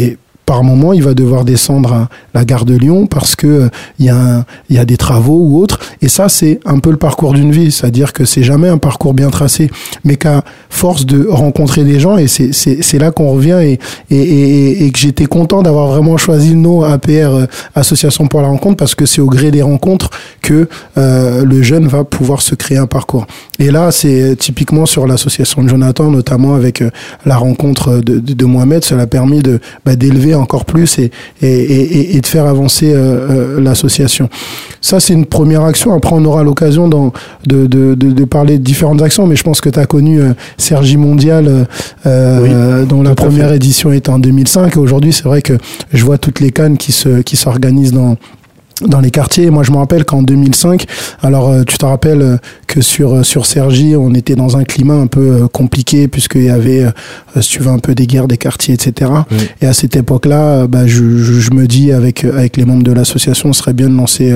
par moment, il va devoir descendre à la gare de Lyon parce que euh, il y a un, il y a des travaux ou autre. Et ça, c'est un peu le parcours d'une vie. C'est-à-dire que c'est jamais un parcours bien tracé, mais qu'à force de rencontrer des gens, et c'est, c'est, c'est là qu'on revient et, et, et, et que j'étais content d'avoir vraiment choisi le nom A P R, euh, Association pour la rencontre, parce que c'est au gré des rencontres que euh, le jeune va pouvoir se créer un parcours. Et là, c'est typiquement sur l'association de Jonathan, notamment avec euh, la rencontre de, de, de Mohamed, cela a permis de, bah, d'élever encore plus et, et, et, et de faire avancer euh, euh, l'association. Ça, c'est une première action. Après, on aura l'occasion d'en, de, de, de, de parler de différentes actions, mais je pense que tu as connu euh, Sergi Mondial, euh, oui, dont la première édition était en deux mille cinq. Et aujourd'hui, c'est vrai que je vois toutes les cannes qui se, qui s'organisent dans dans les quartiers. Moi, je me rappelle qu'en deux mille cinq, alors euh, tu te rappelles euh, que sur euh, sur Cergy, on était dans un climat un peu euh, compliqué puisqu'il y avait, euh, si tu veux, un peu des guerres des quartiers, et cetera. Oui. Et à cette époque-là, euh, bah, je, je, je me dis avec avec les membres de l'association, ce serait bien de lancer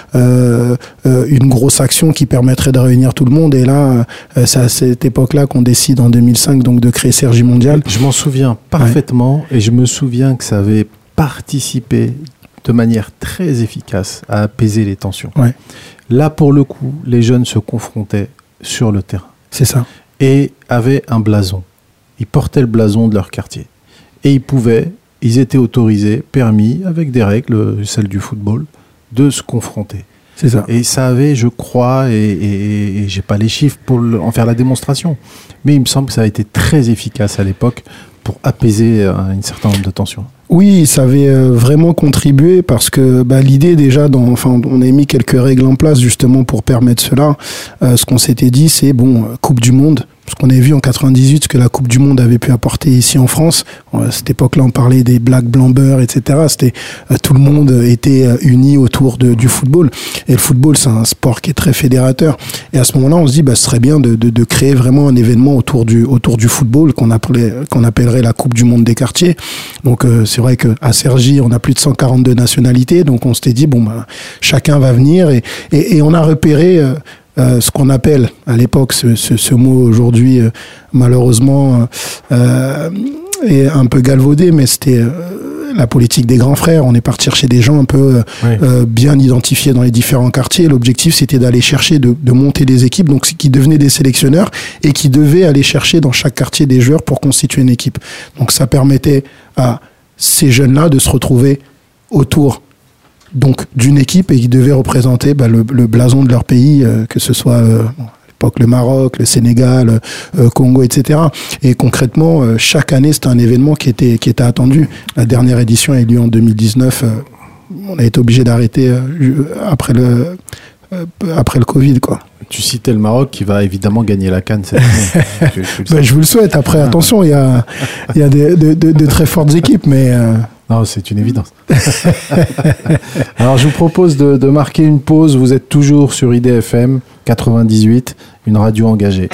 euh, euh, une grosse action qui permettrait de réunir tout le monde. Et là, euh, c'est à cette époque-là qu'on décide en deux mille cinq donc de créer Cergy Mondial. Je m'en souviens parfaitement, ouais. Et je me souviens que ça avait participé de manière très efficace à apaiser les tensions. Ouais. Là, pour le coup, les jeunes se confrontaient sur le terrain. C'est ça. Et avaient un blason. Ils portaient le blason de leur quartier. Et ils pouvaient, ils étaient autorisés, permis, avec des règles, celles du football, de se confronter. C'est ça. Et ça avait, je crois, et, et, et j'ai pas les chiffres pour le, en faire la démonstration, mais il me semble que ça a été très efficace à l'époque pour apaiser un certain nombre de tensions. Oui, ça avait vraiment contribué parce que bah, l'idée déjà, dans, enfin, on a mis quelques règles en place justement pour permettre cela. Euh, ce qu'on s'était dit, c'est bon, Coupe du Monde. Parce qu'on avait vu en quatre-vingt-dix-huit ce que la Coupe du Monde avait pu apporter ici en France. À cette époque-là, on parlait des Black Blamber, et cetera. C'était euh, tout le monde était euh, uni autour de, du football. Et le football, c'est un sport qui est très fédérateur. Et à ce moment-là, on se dit, bah, ce serait bien de, de, de créer vraiment un événement autour du autour du football qu'on appelait qu'on appellerait la Coupe du Monde des quartiers. Donc euh, c'est vrai que à Cergy, on a plus de cent quarante-deux nationalités. Donc on s'était dit, bon, bah, chacun va venir et et, et on a repéré. Euh, Euh, ce qu'on appelle à l'époque ce, ce, ce mot aujourd'hui euh, malheureusement euh, est un peu galvaudé, mais c'était euh, la politique des grands frères. On est parti chercher des gens un peu euh, oui. euh, bien identifiés dans les différents quartiers. L'objectif, c'était d'aller chercher de, de monter des équipes, donc qui devenaient des sélectionneurs et qui devaient aller chercher dans chaque quartier des joueurs pour constituer une équipe. Donc ça permettait à ces jeunes-là de se retrouver autour donc d'une équipe et qui devait représenter bah, le, le blason de leur pays, euh, que ce soit euh, bon, à l'époque le Maroc, le Sénégal, euh, Congo, et cetera. Et concrètement, euh, chaque année, c'était un événement qui était qui était attendu. La dernière édition a eu lieu en deux mille dix-neuf. Euh, on a été obligé d'arrêter euh, après le euh, après le Covid, quoi. Tu citais le Maroc qui va évidemment gagner la CAN cette année. tu, tu ben, je vous le souhaite. Après, ah. attention, il y a il y a des, de, de, de très fortes équipes, mais euh, non, c'est une évidence. Alors, je vous propose de, de marquer une pause. Vous êtes toujours sur I D F M quatre-vingt-dix-huit, une radio engagée.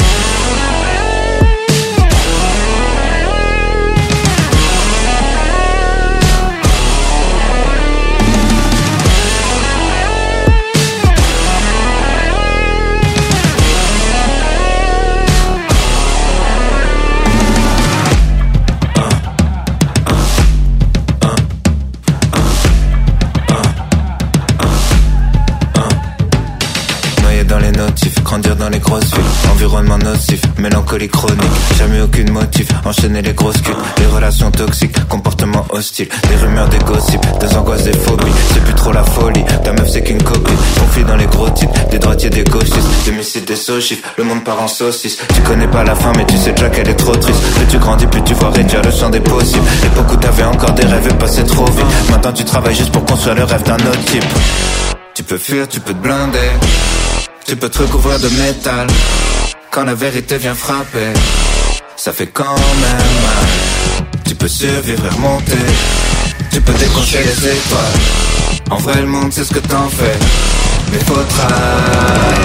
Grandir dans les grosses villes, environnement nocif, mélancolie chronique, jamais aucune motif, enchaîner les grosses culs, les relations toxiques, comportement hostile, des rumeurs, des gossips, des angoisses, des phobies, c'est plus trop la folie, ta meuf c'est qu'une copine, conflit dans les gros types, des droitiers, des gauchistes, des missiles, des sauchifs, le monde part en saucisse, tu connais pas la fin mais tu sais déjà qu'elle est trop triste, plus tu grandis, plus tu vois réduire le champ des possibles, l'époque où t'avais encore des rêves et passé trop vite, maintenant tu travailles juste pour construire le rêve d'un autre type, tu peux fuir, tu peux te blinder. Tu peux te recouvrir de métal quand la vérité vient frapper. Ça fait quand même mal. Tu peux survivre et remonter. Tu peux décrocher les étoiles. En vrai, le monde c'est ce que t'en fais. Mais faut travailler.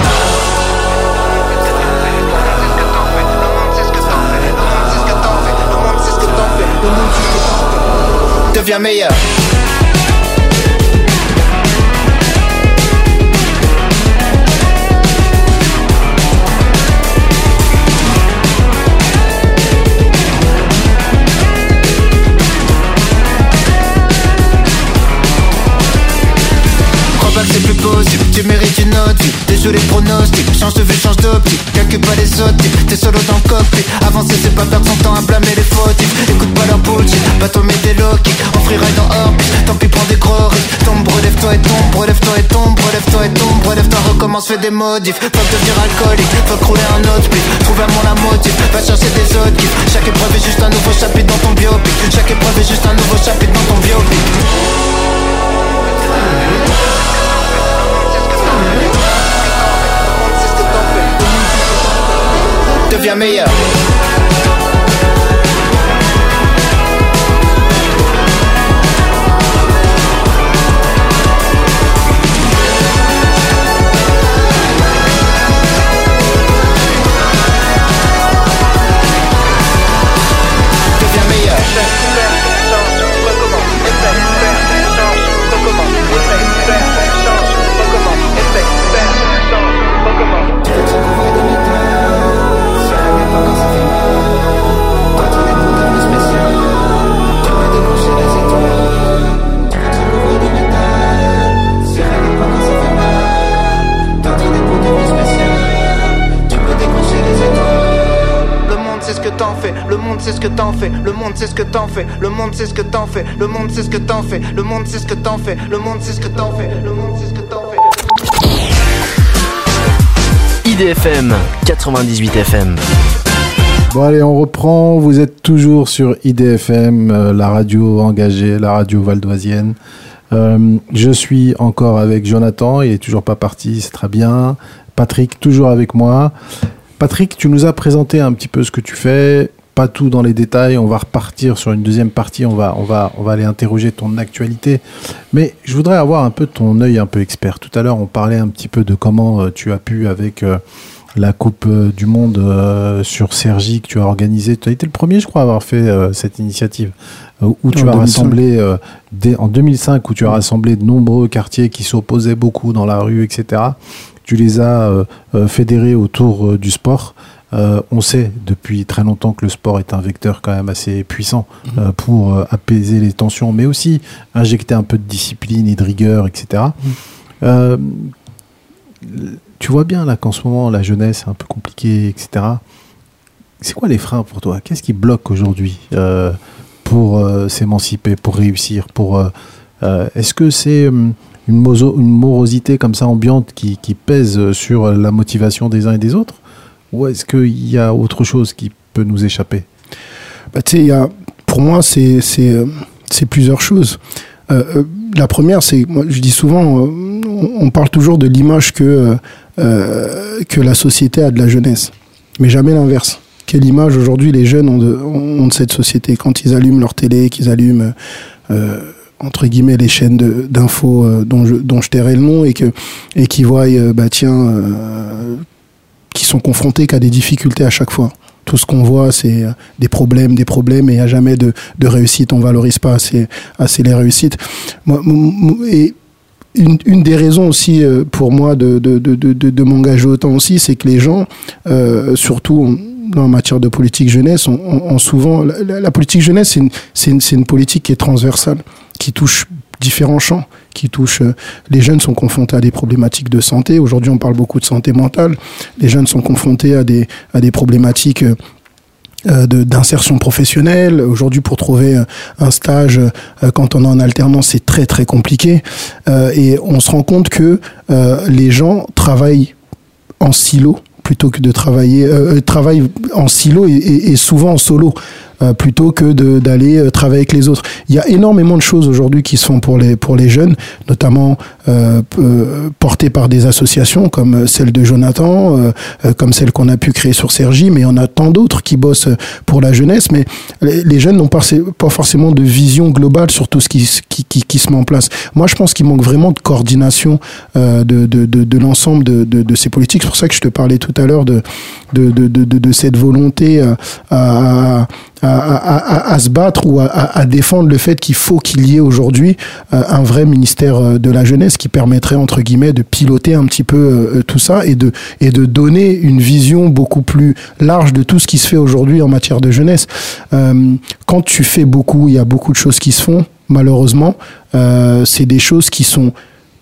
Deviens meilleur. possible, tu mérites une autre vie. Déjoue les pronostics, change de vue, change d'optique. Calcule pas les autres types, t'es solo dans le cockpit. Avancer c'est pas perdre son temps à blâmer les fautifs. Écoute pas leur bullshit, pas tomber des low kicks. En freeride en orbite, tant pis prends des gros risques. Tombe, relève-toi et tombe, relève-toi et tombe, relève-toi et tombe, relève-toi, recommence, fais des modifs. Faut devenir alcoolique, faut rouler un autre pif. Trouve un monde la motive, va chercher des autres kiffs. Chaque épreuve est juste un nouveau chapitre dans ton biopic. Chaque épreuve est juste un nouveau chapitre dans ton biopic. Deviens meilleur. Le monde sait ce que t'en fais, le monde sait ce que t'en fais, le monde sait ce que t'en fais, le monde sait ce que t'en fais, le monde sait ce que t'en fais, le monde sait ce que t'en fais, le monde sait ce que t'en fais. I D F M quatre-vingt-dix-huit F M. Bon allez, on reprend, vous êtes toujours sur I D F M, euh, la radio engagée, la radio valdoisienne. Euh, je suis encore avec Jonathan, il est toujours pas parti, c'est très bien. Patrick, toujours avec moi. Patrick, tu nous as présenté un petit peu ce que tu fais, pas tout dans les détails, on va repartir sur une deuxième partie, on va, on va, on va aller interroger ton actualité, mais je voudrais avoir un peu ton œil un peu expert. Tout à l'heure, on parlait un petit peu de comment euh, tu as pu, avec euh, la Coupe euh, du Monde euh, sur Cergy que tu as organisé, tu as été le premier, je crois, à avoir fait euh, cette initiative, euh, où tu en as deux mille cinq. rassemblé, euh, dès, en deux mille cinq, où tu as rassemblé de nombreux quartiers qui s'opposaient beaucoup dans la rue, et cetera. Tu les as euh, euh, fédérés autour euh, du sport. Euh, on sait depuis très longtemps que le sport est un vecteur quand même assez puissant euh, pour euh, apaiser les tensions, mais aussi injecter un peu de discipline et de rigueur, et cetera. Mmh. Euh, tu vois bien là qu'en ce moment la jeunesse est un peu compliquée, et cetera. C'est quoi les freins pour toi? Qu'est-ce qui bloque aujourd'hui euh, pour euh, s'émanciper, pour réussir, pour euh, euh, est-ce que c'est euh, Une, mozo, une morosité comme ça ambiante qui, qui pèse sur la motivation des uns et des autres? Ou est-ce qu'il y a autre chose qui peut nous échapper? Bah, tu sais, il y a, pour moi, c'est, c'est, euh, c'est plusieurs choses. Euh, euh, la première, c'est, moi, je dis souvent, euh, on parle toujours de l'image que, euh, que la société a de la jeunesse, mais jamais l'inverse. Quelle image aujourd'hui les jeunes ont de, ont de cette société quand ils allument leur télé, qu'ils allument... Euh, entre guillemets les chaînes de, d'infos euh, dont je dont je tairai le nom et que et qui voient euh, bah tiens euh, qui sont confrontés qu'à des difficultés à chaque fois. Tout ce qu'on voit, c'est euh, des problèmes, des problèmes, et il n'y a jamais de de réussite. On valorise pas assez assez les réussites. Moi, m- m- et une une des raisons aussi euh, pour moi de de de de de, de m'engager autant aussi, c'est que les gens, euh, surtout on, en matière de politique jeunesse, on, on, on souvent la, la politique jeunesse, c'est une, c'est une c'est une politique qui est transversale, qui touche différents champs, qui touche euh, les jeunes sont confrontés à des problématiques de santé. Aujourd'hui, on parle beaucoup de santé mentale. Les jeunes sont confrontés à des à des problématiques euh, de d'insertion professionnelle. Aujourd'hui, pour trouver un stage euh, quand on est en alternance, c'est très très compliqué. Euh, et on se rend compte que euh, les gens travaillent en silo plutôt que de travailler euh, travaillent en silo et, et, et souvent en solo. Euh, plutôt que de, d'aller euh, travailler avec les autres. Il y a énormément de choses aujourd'hui qui se font pour les, pour les jeunes, notamment euh, euh, portées par des associations comme celle de Jonathan, euh, euh, comme celle qu'on a pu créer sur Cergy, mais il y en a tant d'autres qui bossent pour la jeunesse, mais les, les jeunes n'ont pas, pas forcément de vision globale sur tout ce qui, qui, qui, qui se met en place. Moi, je pense qu'il manque vraiment de coordination euh, de, de, de, de l'ensemble de, de, de ces politiques. C'est pour ça que je te parlais tout à l'heure de, de, de, de, de, de cette volonté euh, à... À, à, à, à se battre ou à, à défendre le fait qu'il faut qu'il y ait aujourd'hui euh, un vrai ministère de la jeunesse qui permettrait entre guillemets de piloter un petit peu euh, tout ça et de et de donner une vision beaucoup plus large de tout ce qui se fait aujourd'hui en matière de jeunesse. Euh, quand tu fais beaucoup, il y a beaucoup de choses qui se font. Malheureusement, euh, c'est des choses qui sont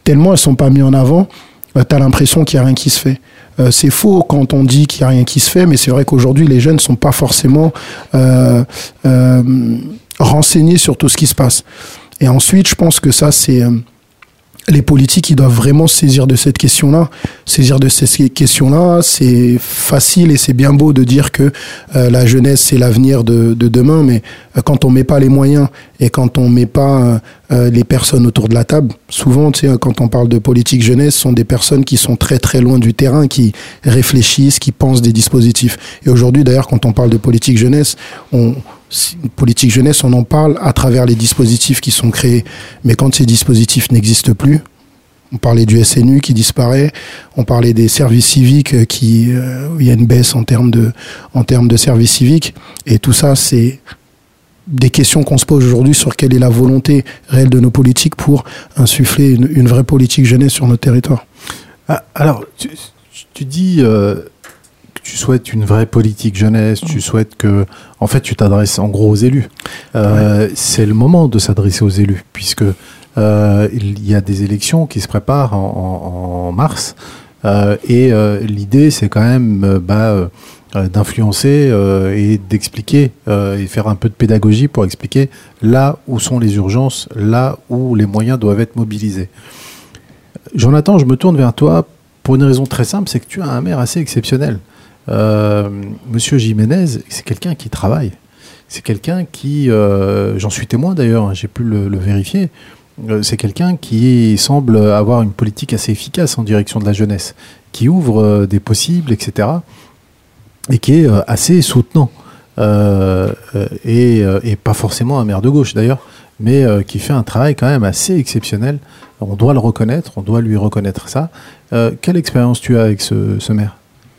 tellement elles sont pas mises en avant, euh, tu as l'impression qu'il y a rien qui se fait. Euh, c'est faux quand on dit qu'il y a rien qui se fait, mais c'est vrai qu'aujourd'hui les jeunes sont pas forcément euh, euh, renseignés sur tout ce qui se passe. Et ensuite, je pense que ça, c'est euh, les politiques, ils doivent vraiment se saisir de cette question-là. Saisir de ces questions-là, c'est facile et c'est bien beau de dire que euh, la jeunesse, c'est l'avenir de, de demain, mais euh, quand on met pas les moyens et quand on met pas euh, euh, les personnes autour de la table, souvent, tu sais, quand on parle de politique jeunesse, ce sont des personnes qui sont très très loin du terrain, qui réfléchissent, qui pensent des dispositifs. Et aujourd'hui, d'ailleurs, quand on parle de politique jeunesse, on politique jeunesse, on en parle à travers les dispositifs qui sont créés. Mais quand ces dispositifs n'existent plus, on parlait du S N U qui disparaît, on parlait des services civiques qui, euh, il y a une baisse en termes de, en termes de services civiques. Et tout ça, c'est des questions qu'on se pose aujourd'hui sur quelle est la volonté réelle de nos politiques pour insuffler une, une vraie politique jeunesse sur notre territoire. Ah, alors, tu, tu dis... Euh tu souhaites une vraie politique jeunesse, tu souhaites que, en fait, tu t'adresses en gros aux élus. Euh, ouais. C'est le moment de s'adresser aux élus, puisque euh, il y a des élections qui se préparent en, en, en mars, euh, et euh, l'idée, c'est quand même euh, bah, euh, d'influencer euh, et d'expliquer euh, et faire un peu de pédagogie pour expliquer là où sont les urgences, là où les moyens doivent être mobilisés. Jonathan, je me tourne vers toi pour une raison très simple, c'est que tu as un maire assez exceptionnel. Euh, Monsieur Jiménez, c'est quelqu'un qui travaille. C'est quelqu'un qui, euh, j'en suis témoin d'ailleurs, hein, j'ai pu le, le vérifier, euh, c'est quelqu'un qui semble avoir une politique assez efficace en direction de la jeunesse, qui ouvre euh, des possibles, et cetera, et qui est euh, assez soutenant. Euh, euh, et, euh, et pas forcément un maire de gauche d'ailleurs, mais euh, qui fait un travail quand même assez exceptionnel. On doit le reconnaître, on doit lui reconnaître ça. Euh, quelle expérience tu as avec ce, ce maire ?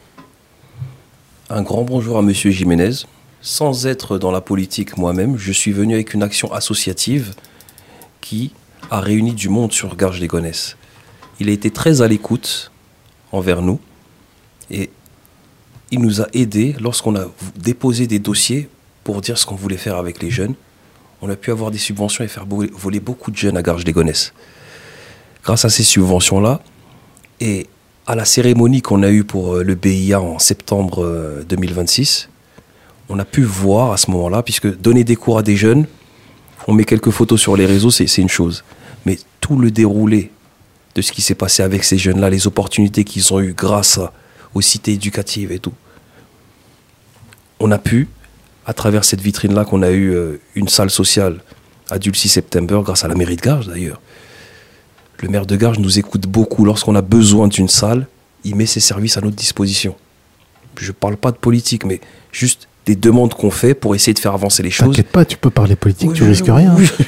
Un grand bonjour à Monsieur Jiménez. Sans être dans la politique moi-même, je suis venu avec une action associative qui a réuni du monde sur Garges-les-Gonesse. Il a été très à l'écoute envers nous et il nous a aidés lorsqu'on a déposé des dossiers pour dire ce qu'on voulait faire avec les jeunes. On a pu avoir des subventions et faire voler beaucoup de jeunes à Garges-les-Gonesse. Grâce à ces subventions-là et à la cérémonie qu'on a eue pour le B I A en septembre deux mille vingt-six, on a pu voir à ce moment-là, puisque donner des cours à des jeunes, on met quelques photos sur les réseaux, c'est, c'est une chose. Mais tout le déroulé de ce qui s'est passé avec ces jeunes-là, les opportunités qu'ils ont eues grâce à, aux cités éducatives et tout, on a pu, à travers cette vitrine-là, qu'on a eu euh, une salle sociale à Dulcie September, grâce à la mairie de Garges d'ailleurs. Le maire de Garges nous écoute beaucoup. Lorsqu'on a besoin d'une salle, il met ses services à notre disposition. Je ne parle pas de politique, mais juste des demandes qu'on fait pour essayer de faire avancer les choses. T'inquiète pas, tu peux parler politique, oui, tu oui, risques oui, rien. Oui.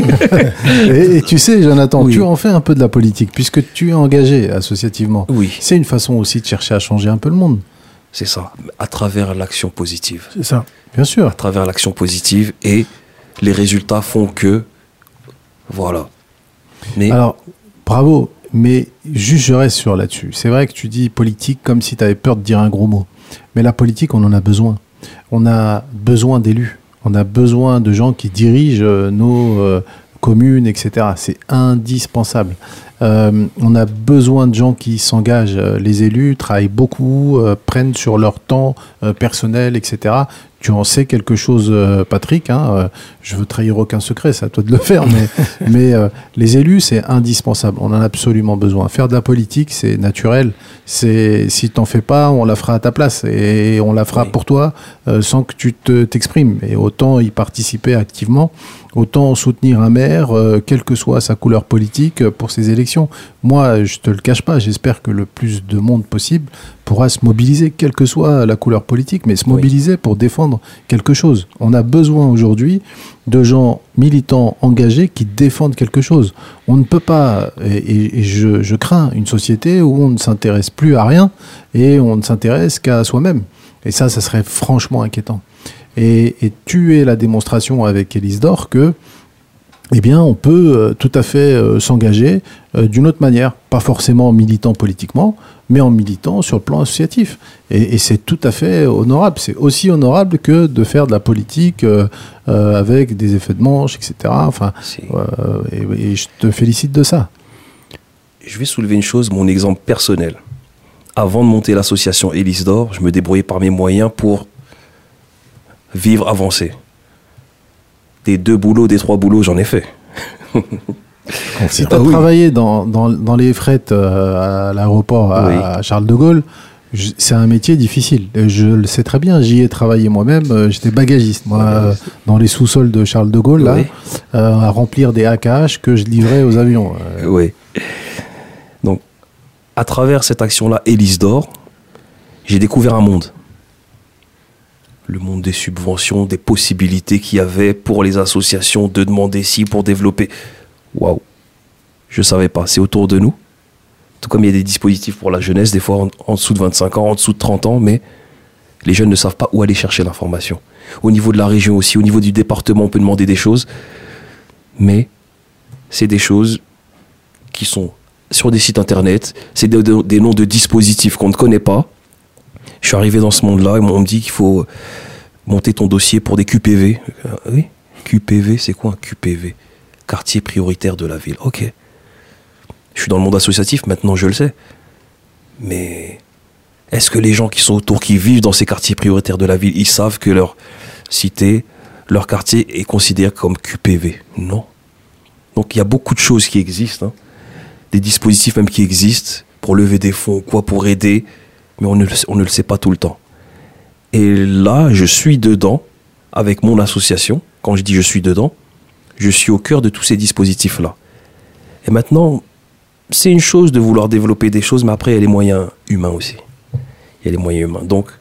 et, et tu sais, Jonathan, oui. tu en fais un peu de la politique, puisque tu es engagé associativement. Oui. C'est une façon aussi de chercher à changer un peu le monde. C'est ça, à travers l'action positive. C'est ça. Bien sûr. À travers l'action positive, et les résultats font que... Voilà. Mais... Alors, bravo, mais juste je reste sur là-dessus. C'est vrai que tu dis politique comme si tu avais peur de dire un gros mot. Mais la politique, on en a besoin. On a besoin d'élus. On a besoin de gens qui dirigent nos euh, communes, et cetera. C'est indispensable. Euh, on a besoin de gens qui s'engagent. Les élus travaillent beaucoup, euh, prennent sur leur temps euh, personnel, et cetera. Tu en sais quelque chose, euh, Patrick. Hein, euh, je veux trahir aucun secret, c'est à toi de le faire. Mais, mais euh, les élus, c'est indispensable. On en a absolument besoin. Faire de la politique, c'est naturel. C'est, si t'en fais pas, on la fera à ta place. Et on la fera oui. pour toi euh, sans que tu te, t'exprimes. Et autant y participer activement, autant soutenir un maire, euh, quelle que soit sa couleur politique, euh, pour ses élections. Moi, je te le cache pas, j'espère que le plus de monde possible pourra se mobiliser, quelle que soit la couleur politique, mais se mobiliser oui. pour défendre quelque chose. On a besoin aujourd'hui de gens militants engagés qui défendent quelque chose. On ne peut pas, et, et je, je crains une société où on ne s'intéresse plus à rien et on ne s'intéresse qu'à soi-même. Et ça, ça serait franchement inquiétant. Et, et tu es la démonstration avec Élise d'Or que eh bien, on peut euh, tout à fait euh, s'engager euh, d'une autre manière, pas forcément en militant politiquement, mais en militant sur le plan associatif. Et, et c'est tout à fait honorable. C'est aussi honorable que de faire de la politique euh, euh, avec des effets de manche, et cetera. Enfin, euh, et, et je te félicite de ça. je vais soulever une chose, mon exemple personnel. Avant de monter l'association Hélice d'Or, je me débrouillais par mes moyens pour vivre, avancer. Des deux boulots, des trois boulots, j'en ai fait. Si tu as Ah oui. travaillé dans, dans, dans les frettes euh, à l'aéroport à, Oui. à Charles de Gaulle, je- c'est un métier difficile. Et je le sais très bien, j'y ai travaillé moi-même. euh, J'étais bagagiste, moi, euh, dans les sous-sols de Charles de Gaulle, là, Oui. euh, à remplir des A K H que je livrais aux avions. Euh, Oui. Donc, à travers cette action-là, Hélice d'Or, j'ai découvert un monde. Le monde des subventions, des possibilités qu'il y avait pour les associations de demander ci pour développer. Waouh. Je savais pas. C'est autour de nous. Tout comme il y a des dispositifs pour la jeunesse, des fois en, en dessous de vingt-cinq ans, en dessous de trente ans, mais les jeunes ne savent pas où aller chercher l'information. Au niveau de la région aussi, au niveau du département, on peut demander des choses, mais c'est des choses qui sont sur des sites internet, c'est des, des- des noms de dispositifs qu'on ne connaît pas. Je suis arrivé dans ce monde-là et on me dit qu'il faut monter ton dossier pour des Q P V. Euh, oui, Q P V, c'est quoi un Q P V? Quartier prioritaire de la ville. Ok. Je suis dans le monde associatif, maintenant je le sais. Mais est-ce que les gens qui sont autour, qui vivent dans ces quartiers prioritaires de la ville, ils savent que leur cité, leur quartier est considéré comme Q P V? Non. Donc il y a beaucoup de choses qui existent, hein. Des dispositifs même qui existent pour lever des fonds ou quoi, pour aider, mais on ne, le, on ne le sait pas tout le temps. Et là, je suis dedans, avec mon association. Quand je dis je suis dedans, je suis au cœur de tous ces dispositifs-là. Et maintenant, c'est une chose de vouloir développer des choses, mais après, il y a les moyens humains aussi. Il y a les moyens humains. Donc,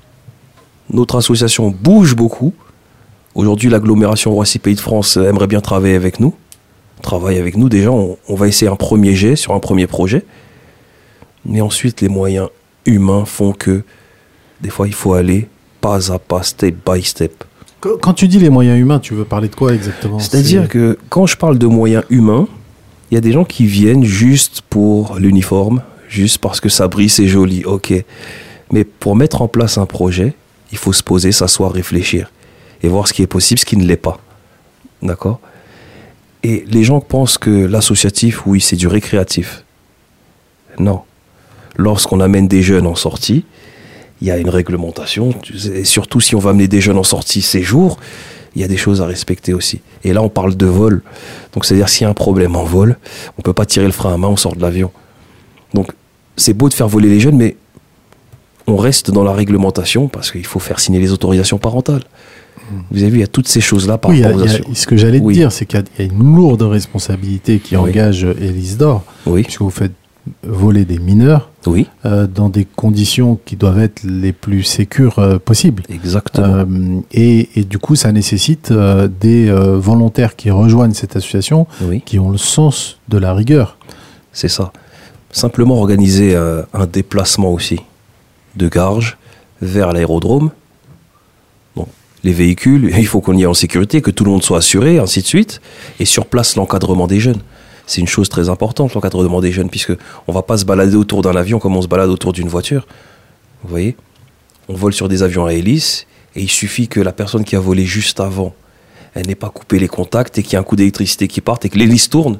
notre association bouge beaucoup. Aujourd'hui, l'agglomération Roissy Pays de France aimerait bien travailler avec nous. Travaille avec nous. Déjà, on, on va essayer un premier jet sur un premier projet. Mais ensuite, les moyens humains font que des fois, il faut aller pas à pas, step by step. Quand quand tu dis les moyens humains, tu veux parler de quoi exactement? C'est-à-dire C'est- que quand je parle de moyens humains, il y a des gens qui viennent juste pour l'uniforme, juste parce que ça brille, c'est joli, ok. Mais pour mettre en place un projet, il faut se poser, s'asseoir, réfléchir et voir ce qui est possible, ce qui ne l'est pas. D'accord? Et les gens pensent que l'associatif, oui, c'est du récréatif. Non. Lorsqu'on amène des jeunes en sortie, il y a une réglementation, tu sais, et surtout si on va amener des jeunes en sortie séjour, il y a des choses à respecter aussi. Et là, on parle de vol. Donc, c'est-à-dire, s'il y a un problème en vol, on ne peut pas tirer le frein à main, on sort de l'avion. Donc, c'est beau de faire voler les jeunes, mais on reste dans la réglementation parce qu'il faut faire signer les autorisations parentales. Vous avez vu, il y a toutes ces choses-là par Oui, il y a- rapport aux il y a- assurances. ce que j'allais te Oui. dire, c'est qu'il y a- il y a une lourde responsabilité qui Oui. engage Hélice d'Or, Oui, puisque vous faites voler des mineurs oui, euh, dans des conditions qui doivent être les plus sécures euh, possibles. exactement. Euh, et, et du coup, ça nécessite euh, des euh, volontaires qui rejoignent cette association, Oui, qui ont le sens de la rigueur. c'est ça. Simplement organiser euh, un déplacement aussi de Garges vers l'aérodrome. Donc, les véhicules, il faut qu'on y ait en sécurité, que tout le monde soit assuré, ainsi de suite. Et sur place, l'encadrement des jeunes. C'est une chose très importante, l'encadrement des jeunes, puisque on va pas se balader autour d'un avion comme on se balade autour d'une voiture. Vous voyez? On vole sur des avions à hélice, et il suffit que la personne qui a volé juste avant, elle n'ait pas coupé les contacts, et qu'il y ait un coup d'électricité qui parte, et que l'hélice tourne.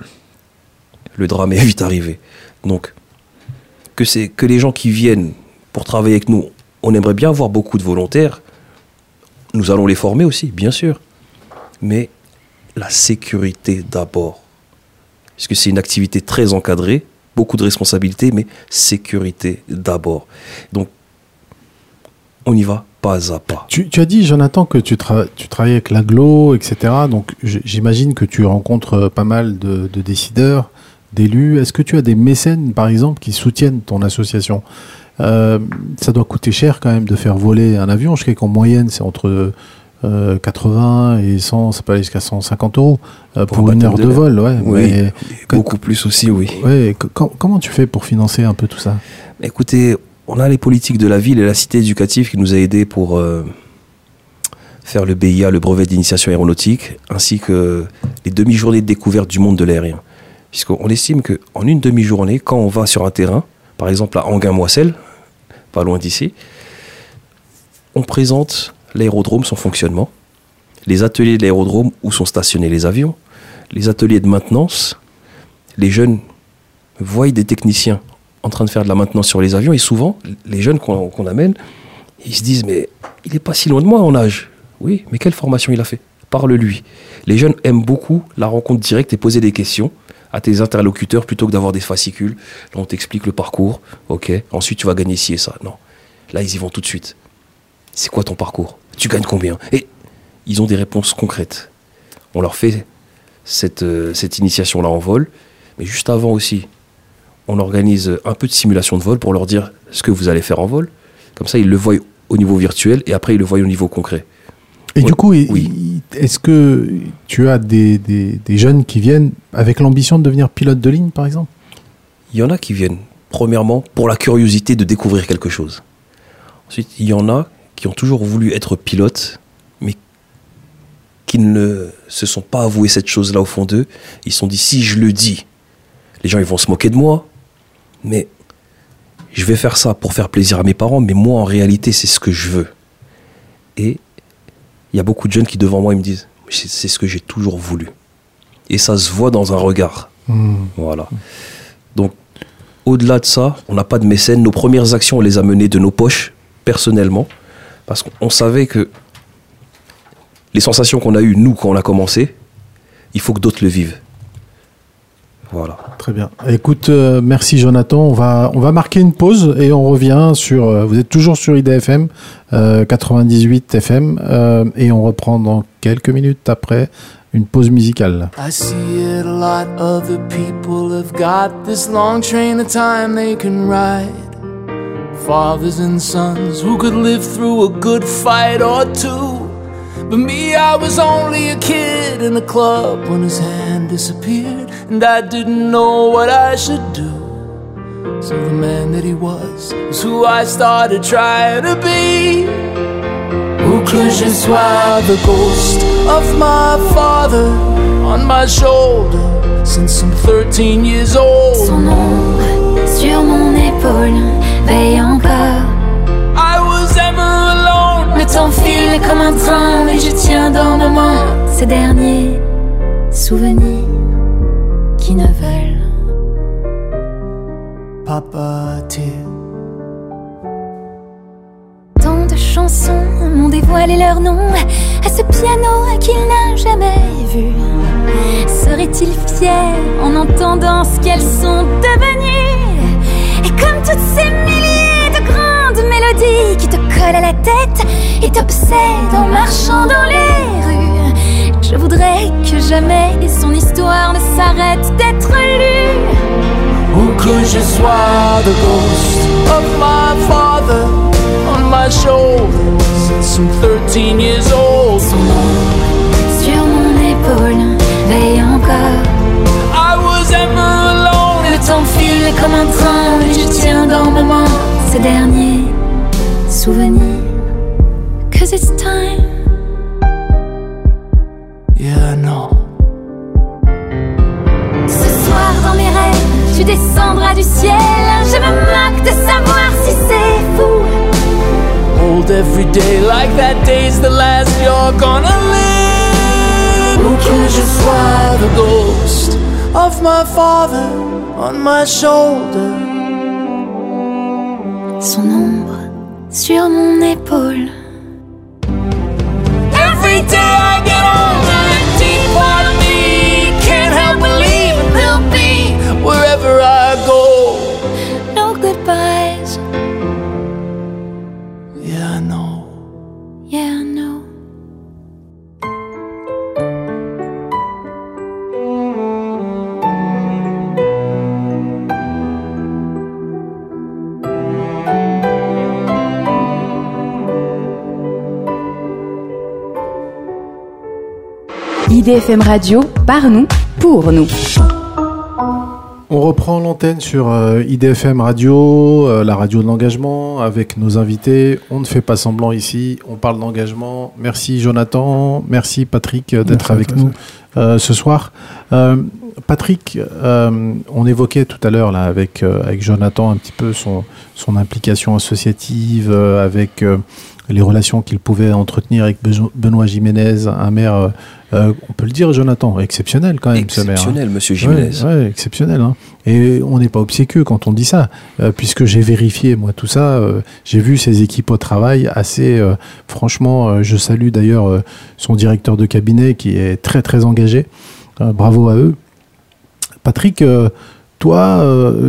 Le drame est vite arrivé. Donc, que, c'est, que les gens qui viennent pour travailler avec nous, on aimerait bien avoir beaucoup de volontaires. Nous allons les former aussi, bien sûr. Mais la sécurité d'abord. Parce que c'est une activité très encadrée, beaucoup de responsabilités, mais sécurité d'abord. Donc, on y va pas à pas. Tu, tu as dit, Jonathan, que tu, tra- tu travailles avec l'aglo, et cetera. Donc, j- j'imagine que tu rencontres euh, pas mal de, de décideurs, d'élus. Est-ce que tu as des mécènes, par exemple, qui soutiennent ton association? Euh, ça doit coûter cher quand même de faire voler un avion. Je sais qu'en moyenne, c'est entre euh, quatre-vingts et cent, ça peut aller jusqu'à cent cinquante euros euh, Pour pour, un une baptême heure de de l'air. vol. Ouais, Oui, mais, que- beaucoup plus aussi, oui. ouais, que- com- comment tu fais pour financer un peu tout ça? Écoutez, on a les politiques de la ville et la cité éducative qui nous a aidés pour euh, faire le B I A, le brevet d'initiation aéronautique, ainsi que les demi-journées de découverte du monde de l'aérien. Puisqu'on estime qu'en une demi-journée, quand on va sur un terrain, par exemple à Anguin-Moissel, pas loin d'ici, on présente l'aérodrome, son fonctionnement, les ateliers de l'aérodrome où sont stationnés les avions, les ateliers de maintenance, les jeunes voient des techniciens en train de faire de la maintenance sur les avions, et souvent, les jeunes qu'on, qu'on amène, ils se disent, mais il n'est pas si loin de moi en âge. Oui, mais quelle formation il a fait? Parle-lui. Les jeunes aiment beaucoup la rencontre directe et poser des questions à tes interlocuteurs plutôt que d'avoir des fascicules. Là, on t'explique le parcours. Ok, ensuite tu vas gagner ci et ça. Non, là, ils y vont tout de suite. C'est quoi ton parcours? Tu gagnes combien? Et ils ont des réponses concrètes. On leur fait cette, euh, cette initiation-là en vol. Mais juste avant aussi, on organise un peu de simulation de vol pour leur dire ce que vous allez faire en vol. Comme ça, ils le voient au niveau virtuel et après, ils le voient au niveau concret. Et Ouais. du coup, Oui. est-ce que tu as des, des, des jeunes qui viennent avec l'ambition de devenir pilote de ligne, par exemple? Il y en a qui viennent, premièrement, pour la curiosité de découvrir quelque chose. Ensuite, il y en a qui ont toujours voulu être pilotes, mais qui ne se sont pas avoués cette chose-là au fond d'eux. Ils se sont dit, si je le dis, les gens ils vont se moquer de moi, mais je vais faire ça pour faire plaisir à mes parents, mais moi, en réalité, c'est ce que je veux. Et il y a beaucoup de jeunes qui, devant moi, ils me disent, c'est, c'est ce que j'ai toujours voulu. Et ça se voit dans un regard. Mmh. Voilà. Donc, au-delà de ça, on n'a pas de mécène. Nos premières actions, on les a menées de nos poches, personnellement, parce qu'on savait que les sensations qu'on a eues, nous, quand on a commencé, il faut que d'autres le vivent. Voilà. Très bien. Écoute, euh, merci Jonathan. On va, on va marquer une pause et on revient sur... Euh, vous êtes toujours sur I D F M, euh, quatre-vingt-dix-huit F M, euh, et on reprend dans quelques minutes après une pause musicale. I see it a lot, other people have got this long train of time they can ride. Fathers and sons who could live through a good fight or two. But me, I was only a kid in a club when his hand disappeared, and I didn't know what I should do. So the man that he was was who I started trying to be. Ou que je sois the ghost of my father on my shoulder since I'm thirteen years old. Son ombre sur mon épaule veille encore. I was ever alone. Le temps file comme un train et je tiens dans mes mains ces derniers souvenirs qui ne veulent pas partir. Tant de chansons m'ont dévoilé leur nom à ce piano qu'il n'a jamais vu. Serait-il fier en entendant ce qu'elles sont devenues? Et comme toutes ces milliers de grandes mélodies qui te collent à la tête et t'obsèdent en marchant dans les rues, je voudrais que jamais son histoire ne s'arrête d'être lue. Ou que je sois the ghost of my father on my shoulder since I'm thirteen years old. Son ombre sur mon épaule veille encore. I was ever alone. Le temps file comme un train et je tiens dans mes mains ces derniers souvenirs. Cause it's time. Yeah, I know. Ce soir dans mes rêves, tu descendras du ciel. Je me moque de savoir si c'est fou. Hold every day like that day's the last you're gonna live. Ou que je sois the ghost of my father on my shoulder. Son ombre sur mon épaule. Every day I get older, a deep part of me can't help believing he'll be wherever I go. No goodbyes. Yeah, I know. Yeah, I know. I D F M Radio, par nous, pour nous. On reprend l'antenne sur euh, I D F M Radio, euh, la radio de l'engagement, avec nos invités. On ne fait pas semblant ici, on parle d'engagement. Merci Jonathan, merci Patrick euh, d'être Merci à avec toi, nous euh, ce soir. Euh, Patrick, euh, on évoquait tout à l'heure là avec euh, avec Jonathan un petit peu son son implication associative, euh, avec euh, les relations qu'il pouvait entretenir avec Benoît Jiménez, un maire, euh, euh, on peut le dire, Jonathan, exceptionnel quand même, ce maire. Exceptionnel, monsieur Jiménez. Ouais, ouais, exceptionnel. Hein. Et on n'est pas obséquieux quand on dit ça, euh, puisque j'ai vérifié, moi, tout ça. Euh, j'ai vu ses équipes au travail assez... Euh, franchement, euh, je salue d'ailleurs euh, son directeur de cabinet qui est très, très engagé. Euh, bravo à eux. Patrick, euh, toi, euh,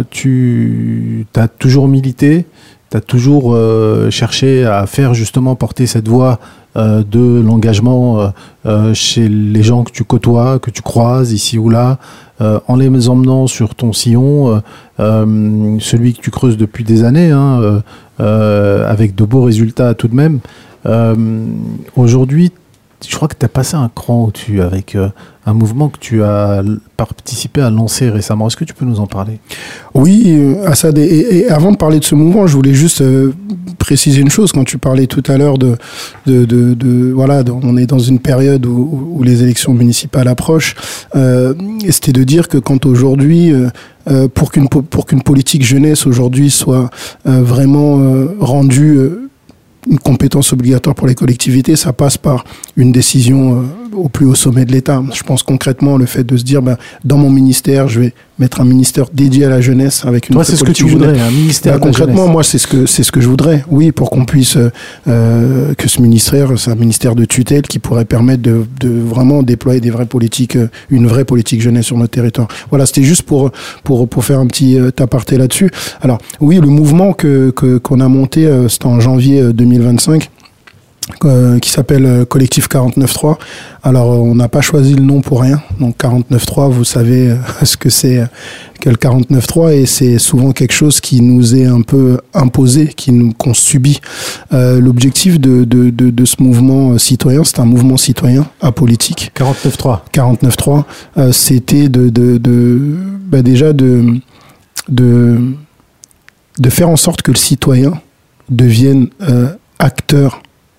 tu as toujours milité, tu as toujours euh, cherché à faire justement porter cette voix euh, de l'engagement euh, euh, chez les gens que tu côtoies, que tu croises ici ou là, euh, en les emmenant sur ton sillon, euh, euh, celui que tu creuses depuis des années, hein, euh, euh, avec de beaux résultats tout de même. Euh, aujourd'hui, je crois que tu as passé un cran au-dessus avec euh, un mouvement que tu as participé à lancer récemment. Est-ce que tu peux nous en parler ? Oui, euh, Assad. Et, et avant de parler de ce mouvement, je voulais juste euh, préciser une chose. Quand tu parlais tout à l'heure de, de, de, de voilà, de, on est dans une période où, où les élections municipales approchent. Euh, et c'était de dire que quand aujourd'hui, euh, euh, pour qu'une pour qu'une politique jeunesse aujourd'hui soit euh, vraiment euh, rendue euh, une compétence obligatoire pour les collectivités, ça passe par une décision euh, au plus haut sommet de l'État. Je pense concrètement le fait de se dire, ben, dans mon ministère, je vais mettre un ministère dédié à la jeunesse avec une. Toi, c'est ce que tu voudrais, un ministère. Ben, concrètement, moi, c'est ce que c'est ce que je voudrais. Oui, pour qu'on puisse euh, que ce ministère, c'est un ministère de tutelle qui pourrait permettre de, de vraiment déployer des vraies politiques, une vraie politique jeunesse sur notre territoire. Voilà, c'était juste pour pour pour faire un petit euh, aparté là-dessus. Alors, oui, le mouvement que que qu'on a monté, euh, c'était en janvier deux mille vingt-cinq. Euh, qui s'appelle euh, Collectif quarante-neuf trois. Alors, euh, on n'a pas choisi le nom pour rien. Donc, quarante-neuf trois, vous savez euh, ce que c'est euh, que le quarante-neuf trois, et c'est souvent quelque chose qui nous est un peu imposé, qui nous, qu'on subit. Euh, l'objectif de, de, de, de ce mouvement euh, citoyen, c'est un mouvement citoyen apolitique. quarante-neuf trois. quarante-neuf trois, euh, c'était de, de, de bah déjà de, de, de faire en sorte que le citoyen devienne euh, acteur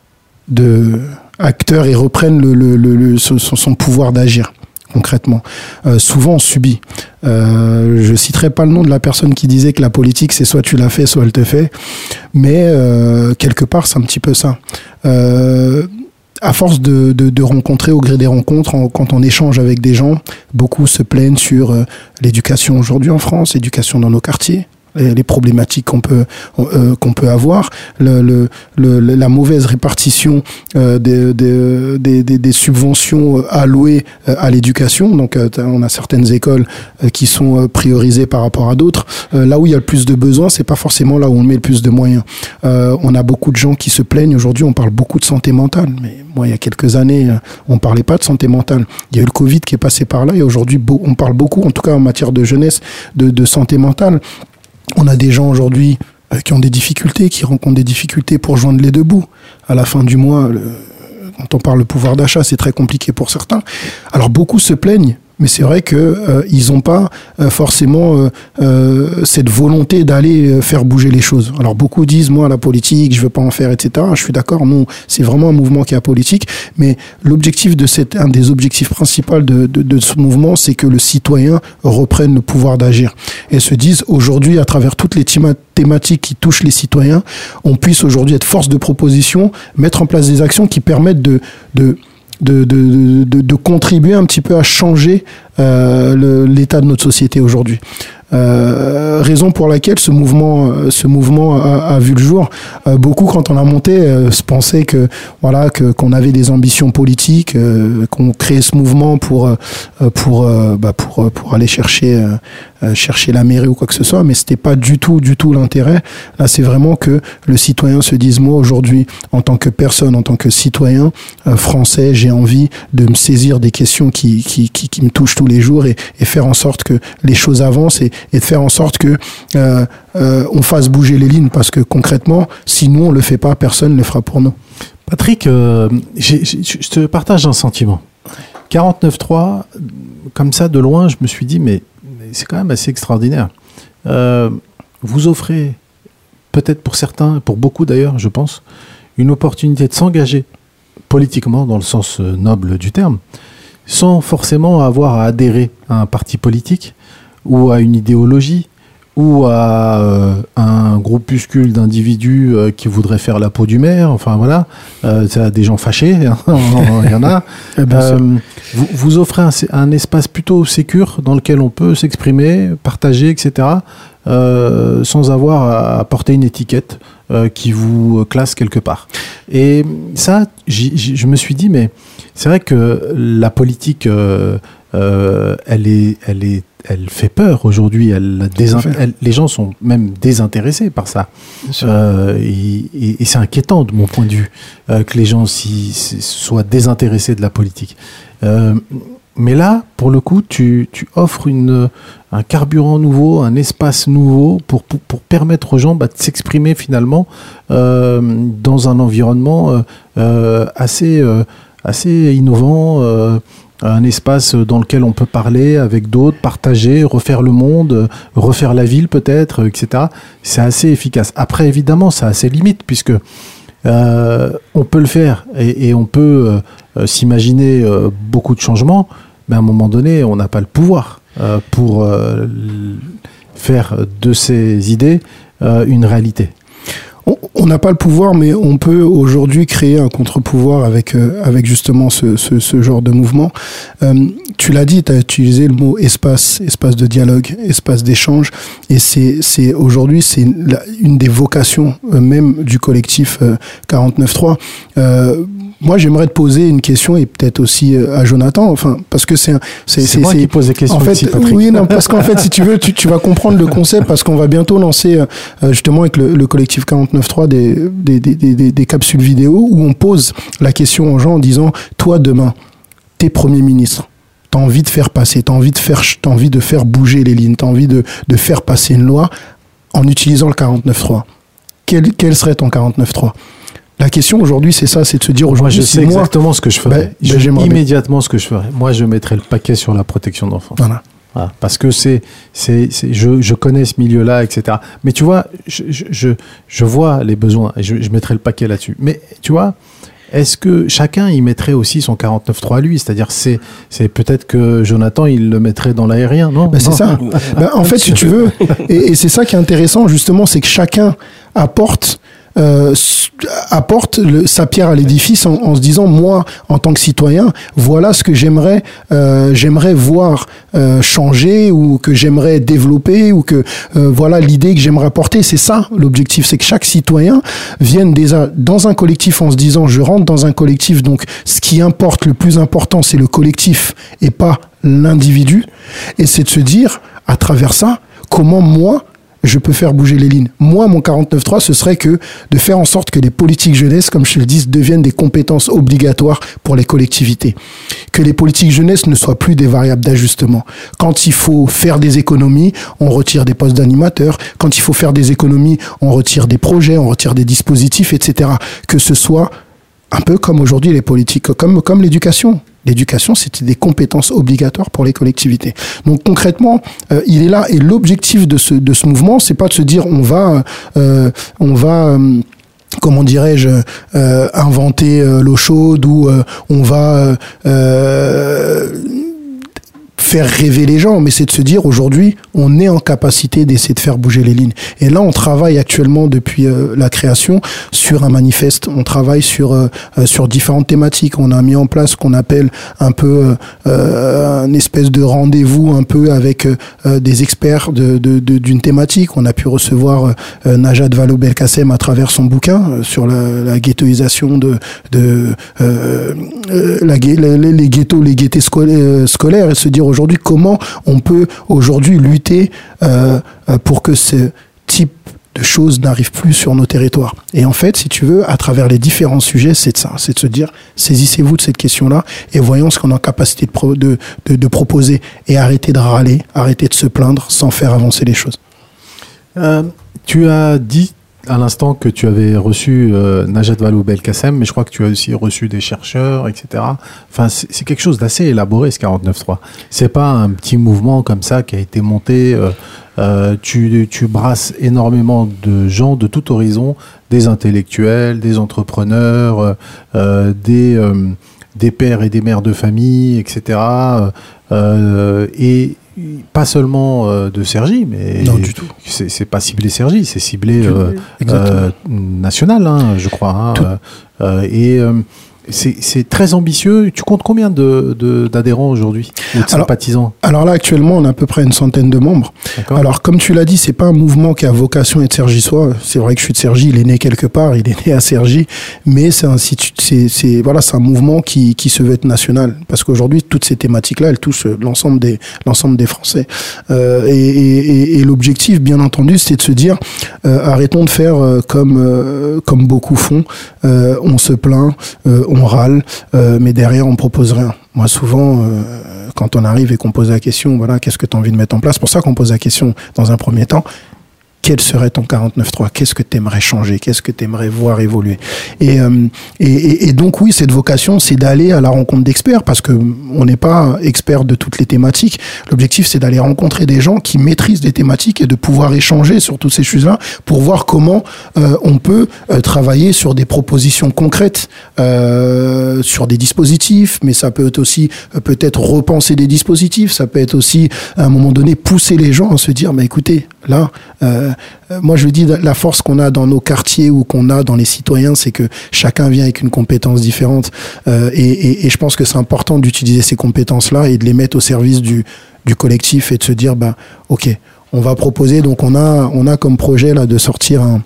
de acteurs et reprennent le, le, le, le, son, son pouvoir d'agir concrètement. Euh, souvent on subit. Euh, je citerai pas le nom de la personne qui disait que la politique c'est soit tu la fais, soit elle te fait, mais euh, quelque part c'est un petit peu ça. Euh, à force de, de, de rencontrer au gré des rencontres, en, quand on échange avec des gens, beaucoup se plaignent sur euh, l'éducation aujourd'hui en France, l'éducation dans nos quartiers, les problématiques qu'on peut euh, qu'on peut avoir, le, le, le, la mauvaise répartition euh, des, des, des, des subventions allouées à l'éducation. Donc euh, on a certaines écoles euh, qui sont priorisées par rapport à d'autres. Euh, là où il y a le plus de besoins, c'est pas forcément là où on met le plus de moyens. Euh, on a beaucoup de gens qui se plaignent. Aujourd'hui, on parle beaucoup de santé mentale, mais moi, il y a quelques années, on parlait pas de santé mentale. Il y a eu le Covid qui est passé par là, et aujourd'hui, on parle beaucoup, en tout cas en matière de jeunesse, de, de santé mentale. On a des gens aujourd'hui euh, qui ont des difficultés, qui rencontrent des difficultés pour joindre les deux bouts. À la fin du mois, le, quand on parle de pouvoir d'achat, c'est très compliqué pour certains. Alors beaucoup se plaignent, mais c'est vrai que euh, ils n'ont pas euh, forcément euh, euh, cette volonté d'aller euh, faire bouger les choses. Alors beaucoup disent, moi, la politique, je veux pas en faire, et cetera. Je suis d'accord, non, c'est vraiment un mouvement qui est apolitique, mais l'objectif de cette, un des objectifs principaux de, de, de ce mouvement, c'est que le citoyen reprenne le pouvoir d'agir et se dise, aujourd'hui, à travers toutes les thématiques qui touchent les citoyens, on puisse aujourd'hui être force de proposition, mettre en place des actions qui permettent de, de De, de, de, de contribuer un petit peu à changer euh, le, l'état de notre société aujourd'hui. Euh, raison pour laquelle ce mouvement, ce mouvement a, a vu le jour. Euh, beaucoup, quand on a monté, euh, se pensaient que voilà, que qu'on avait des ambitions politiques, euh, qu'on créait ce mouvement pour euh, pour euh, bah, pour pour aller chercher euh, chercher la mairie ou quoi que ce soit. Mais c'était pas du tout du tout l'intérêt. Là, c'est vraiment que le citoyen se dise, moi aujourd'hui, en tant que personne, en tant que citoyen euh, français, j'ai envie de me saisir des questions qui qui qui, qui me touchent tous les jours, et, et faire en sorte que les choses avancent, et, et de faire en sorte que euh, euh, on fasse bouger les lignes, parce que concrètement, si nous on le fait pas, personne ne le fera pour nous. Patrick, euh, j'ai, j'ai, je te partage un sentiment. quarante-neuf trois, comme ça de loin, je me suis dit, mais, mais c'est quand même assez extraordinaire. Euh, vous offrez, peut-être pour certains, pour beaucoup d'ailleurs, je pense, une opportunité de s'engager politiquement, dans le sens noble du terme, sans forcément avoir à adhérer à un parti politique ou à une idéologie ou à euh, un groupuscule d'individus euh, qui voudraient faire la peau du maire. Enfin voilà, euh, ça a des gens fâchés, hein, il y en a. euh, vous, vous offrez un, un espace plutôt sécure dans lequel on peut s'exprimer, partager, et cetera. Euh, sans avoir à porter une étiquette euh, qui vous classe quelque part. Et ça, j'y, j'y, je me suis dit, mais c'est vrai que la politique, euh, euh, elle est, elle est elle fait peur aujourd'hui. Elle, désin- elle, les gens sont même désintéressés par ça. Euh, et, et, et c'est inquiétant de mon point de vue euh, que les gens si, si, soient désintéressés de la politique. Euh, mais là, pour le coup, tu, tu offres une, un carburant nouveau, un espace nouveau pour, pour, pour permettre aux gens bah, de s'exprimer finalement euh, dans un environnement euh, euh, assez, euh, assez innovant. Euh, un espace dans lequel on peut parler avec d'autres, partager, refaire le monde, refaire la ville peut-être, et cetera. C'est assez efficace. Après, évidemment, ça a ses limites, puisque euh, on peut le faire et, et on peut euh, s'imaginer euh, beaucoup de changements, mais à un moment donné, on n'a pas le pouvoir euh, pour euh, faire de ces idées euh, une réalité. On n'a pas le pouvoir, mais on peut aujourd'hui créer un contre-pouvoir avec euh, avec justement ce, ce, ce genre de mouvement. Euh, tu l'as dit, tu as utilisé le mot espace, espace de dialogue, espace d'échange, et c'est c'est aujourd'hui c'est une, une des vocations euh, même du collectif euh, quarante-neuf trois. Euh, moi, j'aimerais te poser une question et peut-être aussi euh, à Jonathan, enfin parce que c'est c'est c'est, c'est moi c'est, qui pose des questions. En fait, ici, Patrick. oui, non, parce qu'en fait, si tu veux, tu, tu vas comprendre le concept parce qu'on va bientôt lancer euh, justement avec le, le collectif quarante-neuf trois des, des, des, des, des capsules vidéo où on pose la question aux gens en disant toi demain t'es Premier ministre, t'as envie de faire passer, t'as envie de faire, t'as envie de faire bouger les lignes, t'as envie de, de faire passer une loi en utilisant le quarante-neuf trois. Quel, quel serait ton quarante-neuf trois? La question aujourd'hui, c'est ça, c'est de se dire aujourd'hui, moi, je sais moi, exactement ce que je ferais. Ben, je, ben, j'aimerais immédiatement ce que je ferais. Moi, je mettrais le paquet sur la protection d'enfants. Voilà. Voilà, parce que c'est, c'est, c'est je, je connais ce milieu-là, et cetera. Mais tu vois, je, je, je vois les besoins et je, je mettrai le paquet là-dessus. Mais tu vois, est-ce que chacun y mettrait aussi son quarante-neuf trois à lui? C'est-à-dire, c'est, c'est peut-être que Jonathan, il le mettrait dans l'aérien, non? Ben, c'est non. ça. Ben, en fait, si tu veux, et, et c'est ça qui est intéressant, justement, c'est que chacun apporte Euh, apporte le, sa pierre à l'édifice en, en se disant moi en tant que citoyen voilà ce que j'aimerais euh, j'aimerais voir euh, changer ou que j'aimerais développer ou que euh, voilà l'idée que j'aimerais apporter. C'est ça l'objectif, c'est que chaque citoyen vienne déjà dans un collectif en se disant je rentre dans un collectif, donc ce qui importe le plus important c'est le collectif et pas l'individu, et c'est de se dire à travers ça comment moi je peux faire bouger les lignes. Moi, mon quarante-neuf trois, ce serait que de faire en sorte que les politiques jeunesse, comme je te le dis, deviennent des compétences obligatoires pour les collectivités. Que les politiques jeunesse ne soient plus des variables d'ajustement. Quand il faut faire des économies, on retire des postes d'animateurs. Quand il faut faire des économies, on retire des projets, on retire des dispositifs, et cetera. Que ce soit un peu comme aujourd'hui les politiques, comme, comme l'éducation. L'éducation, c'était des compétences obligatoires pour les collectivités. Donc concrètement, euh, il est là, et l'objectif de ce de ce mouvement, c'est pas de se dire on va euh, on va euh, comment dirais-je euh, inventer euh, l'eau chaude ou euh, on va euh, faire rêver les gens, mais c'est de se dire aujourd'hui on est en capacité d'essayer de faire bouger les lignes. Et là on travaille actuellement depuis euh, la création sur un manifeste, on travaille sur euh, sur différentes thématiques. On a mis en place ce qu'on appelle un peu euh, une espèce de rendez-vous un peu avec euh, des experts de, de, de d'une thématique. On a pu recevoir euh, Najat Vallaud-Belkacem à travers son bouquin euh, sur la, la ghettoisation de de euh, euh, la, les, les ghettos les gaietés scolaires, scolaires et se dire aujourd'hui comment on peut aujourd'hui lutter euh, pour que ce type de choses n'arrivent plus sur nos territoires. Et en fait, si tu veux, à travers les différents sujets, c'est de ça, c'est de se dire, saisissez-vous de cette question-là et voyons ce qu'on est en capacité de, pro, de, de, de proposer et arrêtez de râler, arrêtez de se plaindre sans faire avancer les choses. Euh, tu as dit à l'instant que tu avais reçu euh, Najat Vallaud-Belkacem, mais je crois que tu as aussi reçu des chercheurs, et cetera. Enfin, c'est, c'est quelque chose d'assez élaboré, ce quarante-neuf trois. C'est pas un petit mouvement comme ça qui a été monté. Euh, euh, tu, tu brasses énormément de gens de tout horizon, des intellectuels, des entrepreneurs, euh, des, euh, des pères et des mères de famille, et cetera. Euh, et pas seulement euh, de Cergy, mais non du tout. C'est, c'est pas ciblé Cergy, c'est ciblé euh, euh, national, hein, je crois. Hein, euh, et euh, c'est, c'est très ambitieux. Tu comptes combien de, de, d'adhérents aujourd'hui ou de alors, sympathisants? Alors là, actuellement, on a à peu près une centaine de membres. D'accord. Alors, comme tu l'as dit, c'est pas un mouvement qui a vocation à être Cergy-sois. C'est vrai que je suis de Cergy, il est né quelque part, il est né à Cergy, mais c'est un, c'est, c'est, voilà, c'est un mouvement qui, qui se veut être national. Parce qu'aujourd'hui, toutes ces thématiques-là, elles touchent l'ensemble des, l'ensemble des Français. Euh, et, et, et l'objectif, bien entendu, c'est de se dire, euh, arrêtons de faire euh, comme, euh, comme beaucoup font. Euh, on se plaint, euh, on râle, euh, mais derrière, on propose rien. Moi, souvent, euh, quand on arrive et qu'on pose la question, voilà, qu'est-ce que tu as envie de mettre en place? C'est pour ça qu'on pose la question dans un premier temps. Quel serait ton quarante-neuf trois? Qu'est-ce que tu aimerais changer? Qu'est-ce que tu aimerais voir évoluer? Et, euh, et, et donc, oui, cette vocation, c'est d'aller à la rencontre d'experts, parce que on n'est pas expert de toutes les thématiques. L'objectif, c'est d'aller rencontrer des gens qui maîtrisent les thématiques et de pouvoir échanger sur toutes ces choses-là pour voir comment euh, on peut euh, travailler sur des propositions concrètes, euh, sur des dispositifs, mais ça peut être aussi euh, peut-être repenser des dispositifs, ça peut être aussi, à un moment donné, pousser les gens à se dire, bah, écoutez, là, euh, moi je dis la force qu'on a dans nos quartiers ou qu'on a dans les citoyens, c'est que chacun vient avec une compétence différente euh, et, et, et je pense que c'est important d'utiliser ces compétences-là et de les mettre au service du, du collectif et de se dire bah ok, on va proposer, donc on a on a comme projet là de sortir un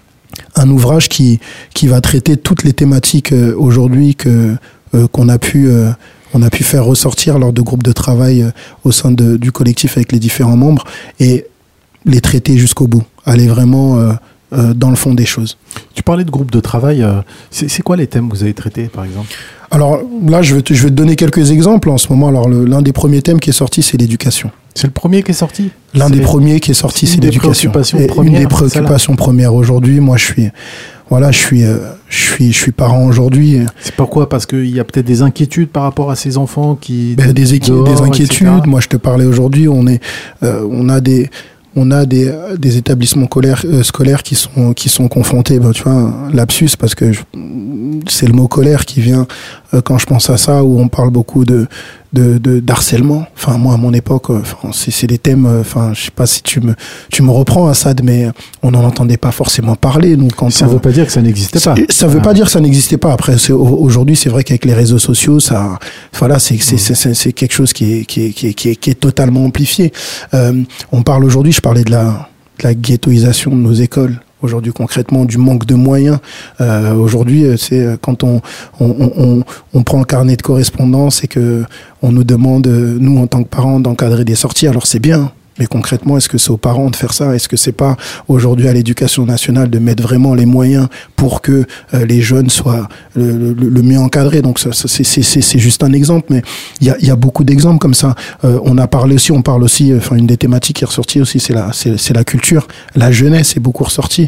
un ouvrage qui qui va traiter toutes les thématiques euh, aujourd'hui que euh, qu'on a pu euh, on a pu faire ressortir lors de groupes de travail euh, au sein de, du collectif avec les différents membres et les traiter jusqu'au bout, aller vraiment euh, euh, dans le fond des choses. Tu parlais de groupe de travail, euh, c'est, c'est quoi les thèmes que vous avez traités par exemple? Alors là, je vais, te, je vais te donner quelques exemples en ce moment. Alors le, l'un des premiers thèmes qui est sorti, c'est l'éducation. C'est le premier qui est sorti? L'un c'est des les... premiers qui est sorti, c'est, c'est l'éducation. Des premières, une des préoccupations premières aujourd'hui. Moi, je suis, voilà, je suis, euh, je suis, je suis parent aujourd'hui. C'est pourquoi? Parce qu'il y a peut-être des inquiétudes par rapport à ces enfants qui. Ben, des, équi- dehors, des inquiétudes. et cetera. Moi, je te parlais aujourd'hui. On est, euh, on a des. On a des, des établissements scolaires, euh, scolaires qui sont, qui sont confrontés, ben, tu vois, lapsus, parce que je, c'est le mot colère qui vient euh, quand je pense à ça, où on parle beaucoup de, de, de d'harcèlement. Enfin, moi, à mon époque, enfin, c'est, c'est des thèmes, enfin, je sais pas si tu me, tu me reprends, Assad, mais on n'en entendait pas forcément parler. Donc, quand ça on, veut pas dire que ça n'existait pas. Ça veut ah. pas dire que ça n'existait pas. Après, c'est, aujourd'hui, c'est vrai qu'avec les réseaux sociaux, ça, voilà, c'est, c'est, c'est, c'est, c'est quelque chose qui est, qui est, qui est, qui est, qui est totalement amplifié. Euh, on parle aujourd'hui, je parlais de la, de la ghettoisation de nos écoles. Aujourd'hui, concrètement, du manque de moyens. Euh, aujourd'hui, c'est quand on, on, on, on prend le carnet de correspondance et que on nous demande, nous, en tant que parents, d'encadrer des sorties. Alors, c'est bien. Mais concrètement, est-ce que c'est aux parents de faire ça? Est-ce que c'est pas aujourd'hui à l'éducation nationale de mettre vraiment les moyens pour que euh, les jeunes soient le, le, le mieux encadrés? Donc ça, ça c'est, c'est, c'est juste un exemple, mais il y a, y a beaucoup d'exemples comme ça. Euh, on a parlé aussi, on parle aussi, enfin une des thématiques qui est ressortie aussi, c'est la, c'est, c'est la culture, la jeunesse est beaucoup ressortie.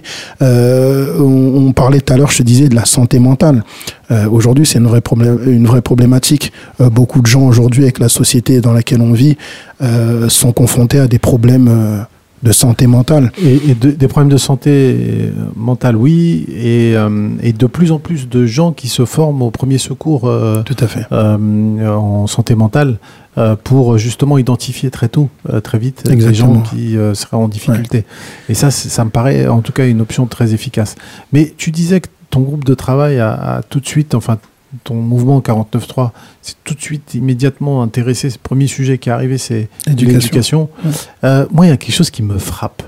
Euh, on, on parlait tout à l'heure, je te disais, de la santé mentale. Euh, aujourd'hui, c'est une vraie, problème, une vraie problématique. Euh, beaucoup de gens aujourd'hui, avec la société dans laquelle on vit, euh, sont confrontés à des problèmes euh, de santé mentale. Et, et de, des problèmes de santé mentale, oui, et, euh, et de plus en plus de gens qui se forment au premier secours euh, Tout à fait. Euh, en santé mentale euh, pour justement identifier très tôt, euh, très vite, les gens qui euh, seraient en difficulté. Ouais. Et ça, ça me paraît en tout cas une option très efficace. Mais tu disais que ton groupe de travail a, a tout de suite, enfin ton mouvement quarante-neuf trois, c'est tout de suite immédiatement intéressé. Le premier sujet qui est arrivé, c'est l'éducation. l'éducation. Ouais. Euh, moi, il y a quelque chose qui me frappe.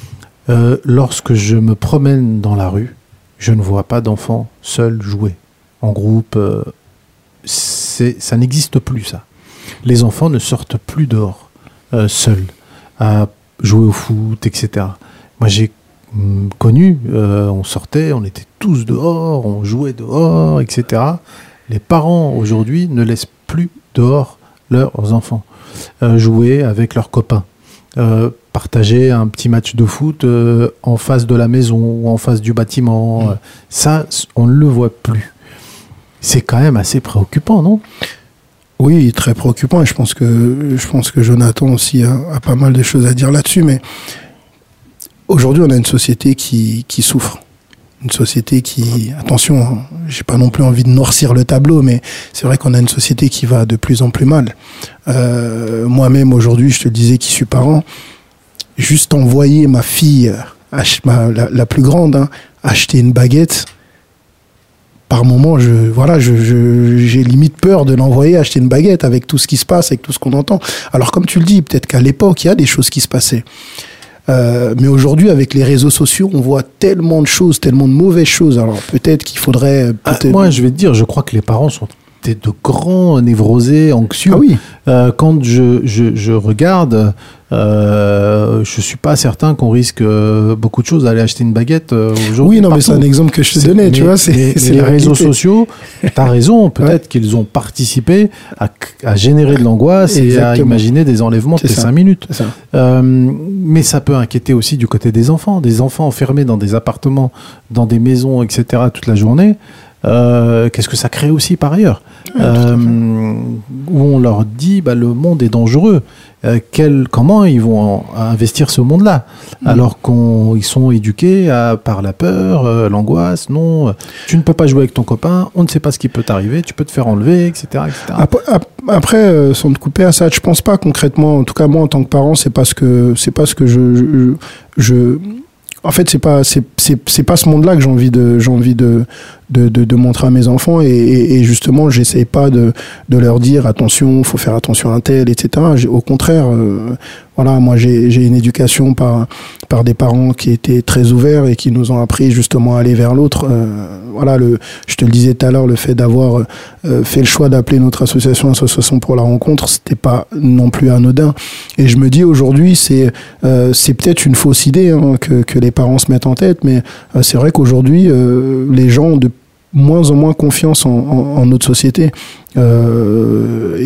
Euh, lorsque je me promène dans la rue, je ne vois pas d'enfants seuls jouer en groupe. Euh, c'est, ça n'existe plus, ça. Les enfants ne sortent plus dehors euh, seuls à jouer au foot, et cetera. Moi, j'ai connu, euh, on sortait, on était tous dehors, on jouait dehors, et cetera. Les parents aujourd'hui ne laissent plus dehors leurs enfants euh, jouer avec leurs copains, euh, partager un petit match de foot euh, en face de la maison ou en face du bâtiment. Mmh. Ça, on ne le voit plus. C'est quand même assez préoccupant, non ? Oui, très préoccupant. Et je pense que je pense que Jonathan aussi a, a pas mal de choses à dire là-dessus, mais aujourd'hui, on a une société qui, qui souffre. une société qui, attention, hein, j'ai pas non plus envie de noircir le tableau, mais c'est vrai qu'on a une société qui va de plus en plus mal. Euh, moi-même aujourd'hui, je te le disais, qui suis parent, juste envoyer ma fille, ach- ma, la, la plus grande, hein, acheter une baguette. Par moment, je, voilà, je, je, j'ai limite peur de l'envoyer acheter une baguette avec tout ce qui se passe, avec tout ce qu'on entend. Alors, comme tu le dis, peut-être qu'à l'époque, il y a des choses qui se passaient. Euh, mais aujourd'hui, avec les réseaux sociaux, on voit tellement de choses, tellement de mauvaises choses. Alors, peut-être qu'il faudrait... Peut-être... Ah, moi, je vais te dire, je crois que les parents sont de grands névrosés, anxieux. Ah oui. Euh, quand je, je, je regarde, euh, je suis pas certain qu'on risque euh, beaucoup de choses à aller acheter une baguette euh, aujourd'hui. Oui, non, partout. mais c'est un exemple que je te C'est- donnais, tu mais- vois. C'est, mais- c'est mais la les réseaux réalité. sociaux, t'as raison, peut-être Ouais. qu'ils ont participé à, à générer de l'angoisse et à Exactement. imaginer des enlèvements C'est toutes les ça. cinq minutes. C'est ça. Euh, mais ça peut inquiéter aussi du côté des enfants, des enfants enfermés dans des appartements, dans des maisons, et cetera toute la journée. Euh, qu'est-ce que ça crée aussi par ailleurs, Ouais, euh, où on leur dit bah, le monde est dangereux. Euh, quel, comment ils vont en- investir ce monde-là Mm. alors qu'ils sont éduqués à, par la peur, euh, l'angoisse. Non, euh, tu ne peux pas jouer avec ton copain, on ne sait pas ce qui peut t'arriver, tu peux te faire enlever, et cetera, et cetera. Après, ap- après, euh, sans te couper à ça, je pense pas concrètement. En tout cas, moi, en tant que parent, c'est pas ce que c'est pas ce que je je, je en fait, c'est pas c'est c'est c'est pas ce monde-là que j'ai envie de j'ai envie de de de, de montrer à mes enfants et, et, et justement, j'essaie pas de de leur dire attention, faut faire attention à un tel, et cetera. J'ai- Au contraire, euh, voilà, moi j'ai j'ai une éducation par par des parents qui étaient très ouverts et qui nous ont appris justement à aller vers l'autre. Euh, voilà, le je te le disais tout à l'heure, le fait d'avoir euh, fait le choix d'appeler notre association Association pour la rencontre, c'était pas non plus anodin. Et je me dis aujourd'hui, c'est euh, c'est peut-être une fausse idée hein, que que les parents se mettent en tête, mais euh, c'est vrai qu'aujourd'hui, euh, les gens ont de moins en moins confiance en, en, en notre société. Euh, et,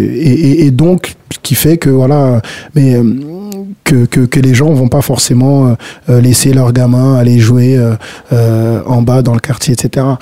et, et donc, ce qui fait que, voilà, mais, euh, que, que, que les gens vont pas forcément euh, laisser leurs gamins aller jouer euh, euh, en bas dans le quartier, et cetera.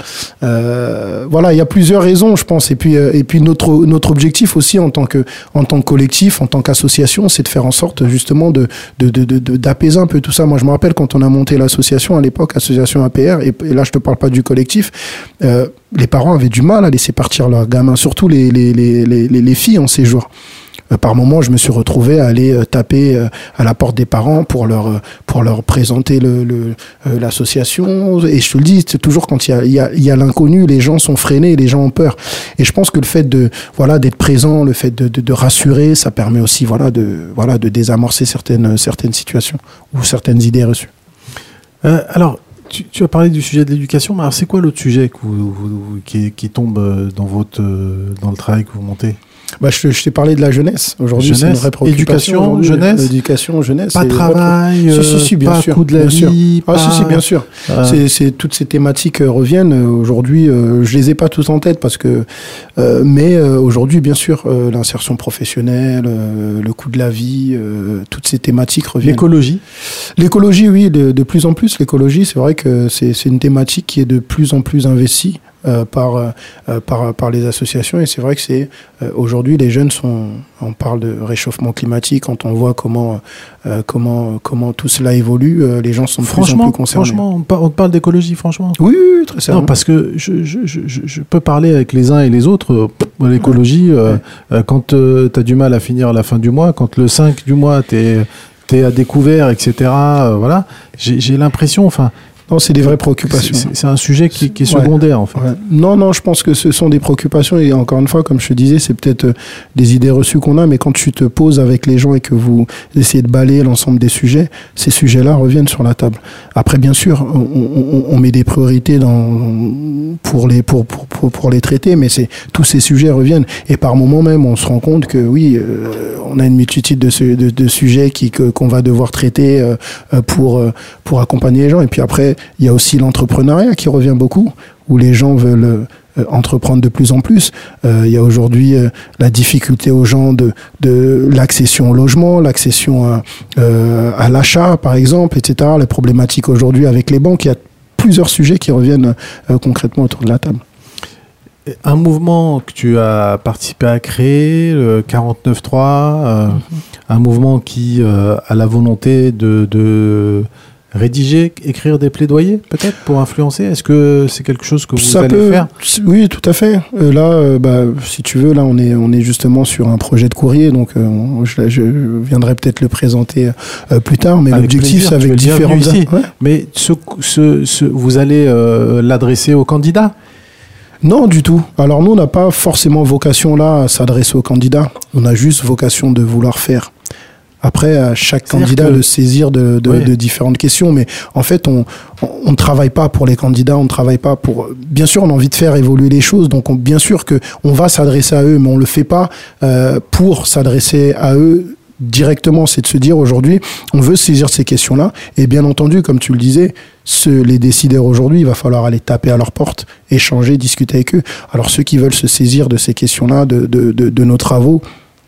Euh, voilà, il y a plusieurs raisons, je pense. Et puis, euh, et puis notre, notre objectif aussi en tant que, en tant que collectif, en tant qu'association, c'est de faire en sorte justement de, de, de, de, de- d'apaiser un peu tout ça. Moi, je me rappelle quand on a monté l'association à l'époque, association A P R, et, et là, je te parle pas du collectif, euh, les parents avaient du mal à laisser partir leurs gamins, surtout les, les, les, les, les les filles en séjour. Euh, Par moment, je me suis retrouvé à aller euh, taper euh, à la porte des parents pour leur euh, pour leur présenter le, le euh, l'association. Et je te le dis, c'est toujours quand il y a il y a, il y a l'inconnu, les gens sont freinés, les gens ont peur. Et je pense que le fait de voilà d'être présent, le fait de, de, de rassurer, ça permet aussi voilà de voilà de désamorcer certaines certaines situations ou certaines idées reçues. Euh, alors, tu, tu as parlé du sujet de l'éducation, mais alors c'est quoi l'autre sujet que vous- vous- qui, qui tombe euh, dans, votre, euh, dans le travail que vous montez ? Bah, je, te- je t'ai parlé de la jeunesse. Aujourd'hui, c'est une Jeunesse, vraie préoccupation. éducation, aujourd'hui. jeunesse. Éducation, jeunesse. Pas c'est de une vraie travail, pré- Si, si, si, bien pas sûr. coût de la bien sûr. vie, Ah, pas... si, si, bien sûr. Euh, C'est, c'est, toutes ces thématiques euh, reviennent. Euh, Aujourd'hui, euh, je les ai pas tous en tête parce que, euh, mais euh, aujourd'hui, bien sûr, euh, l'insertion professionnelle, euh, le coût de la vie, euh, toutes ces thématiques reviennent. L'écologie. L'écologie, oui, de, de plus en plus. L'écologie, c'est vrai que c'est, c'est une thématique qui est de plus en plus investie euh, par, euh, par, par les associations. Et c'est vrai que c'est euh, aujourd'hui, les jeunes sont. On parle de réchauffement climatique. Quand on voit comment, euh, comment, comment tout cela évolue, euh, les gens sont de plus en Franchement, plus concernés. franchement, on, par- on parle d'écologie, franchement. Oui, oui, oui, très Non, sérieux. parce que je, je, je, je- je peux parler avec les uns et les autres. euh, pff, L'écologie, euh, euh, quand tu as du mal à finir la fin du mois, quand le cinq du mois, tu es à découvert, et cetera, euh, voilà, j'ai j'ai l'impression, enfin, Non, c'est des vraies préoccupations. c'est c'est un sujet qui, qui est Ouais. secondaire, en fait. Ouais. Non, non, je pense que ce sont des préoccupations et encore une fois, comme je te disais, c'est peut-être euh, des idées reçues qu'on a, mais quand tu te poses avec les gens et que vous essayez de balayer l'ensemble des sujets, ces sujets-là reviennent sur la table. Après, bien sûr, on, on, on met des priorités dans, pour, les, pour, pour, pour, pour les traiter, mais c'est, tous ces sujets reviennent. Et par moment même, on se rend compte que oui, euh, on a une multitude de, su- de, de sujets qui, que, qu'on va devoir traiter euh, euh, pour, euh, pour accompagner les gens. Et puis après, il y a aussi l'entrepreneuriat qui revient beaucoup, où les gens veulent euh, entreprendre de plus en plus. Euh, il y a aujourd'hui euh, la difficulté aux gens de, de l'accession au logement, l'accession à, euh, à l'achat, par exemple, et cetera. Les problématiques aujourd'hui avec les banques, il y a plusieurs sujets qui reviennent euh, concrètement autour de la table. Un mouvement que tu as participé à créer, le quarante-neuf trois, euh, mm-hmm. un mouvement qui euh, a la volonté de, de, rédiger, écrire des plaidoyers, peut-être, pour influencer? Est-ce que c'est quelque chose que vous Ça allez peut, faire? Oui, tout à fait. Euh, là, euh, bah, si tu veux, là, on est, on est justement sur un projet de courrier, donc euh, je, je viendrai peut-être le présenter euh, plus tard, mais Avec l'objectif, plaisir, c'est avec tu es le bienvenu différentes... ici. Ouais. Mais ce, ce, ce, vous allez euh, l'adresser aux candidats? Non, du tout. Alors nous, on n'a pas forcément vocation là à s'adresser aux candidats. On a juste vocation de vouloir faire. Après, à chaque C'est-à-dire candidat que- de saisir de, de, Oui. de différentes questions. Mais en fait, on on ne travaille pas pour les candidats, on ne travaille pas pour... Bien sûr, on a envie de faire évoluer les choses. Donc, on- bien sûr que on va s'adresser à eux, mais on le fait pas euh, pour s'adresser à eux directement. C'est de se dire aujourd'hui, on veut saisir ces questions-là. Et bien entendu, comme tu le disais, ceux, les décideurs aujourd'hui, il va falloir aller taper à leur porte, échanger, discuter avec eux. Alors, ceux qui veulent se saisir de ces questions-là, de, de, de, de nos travaux,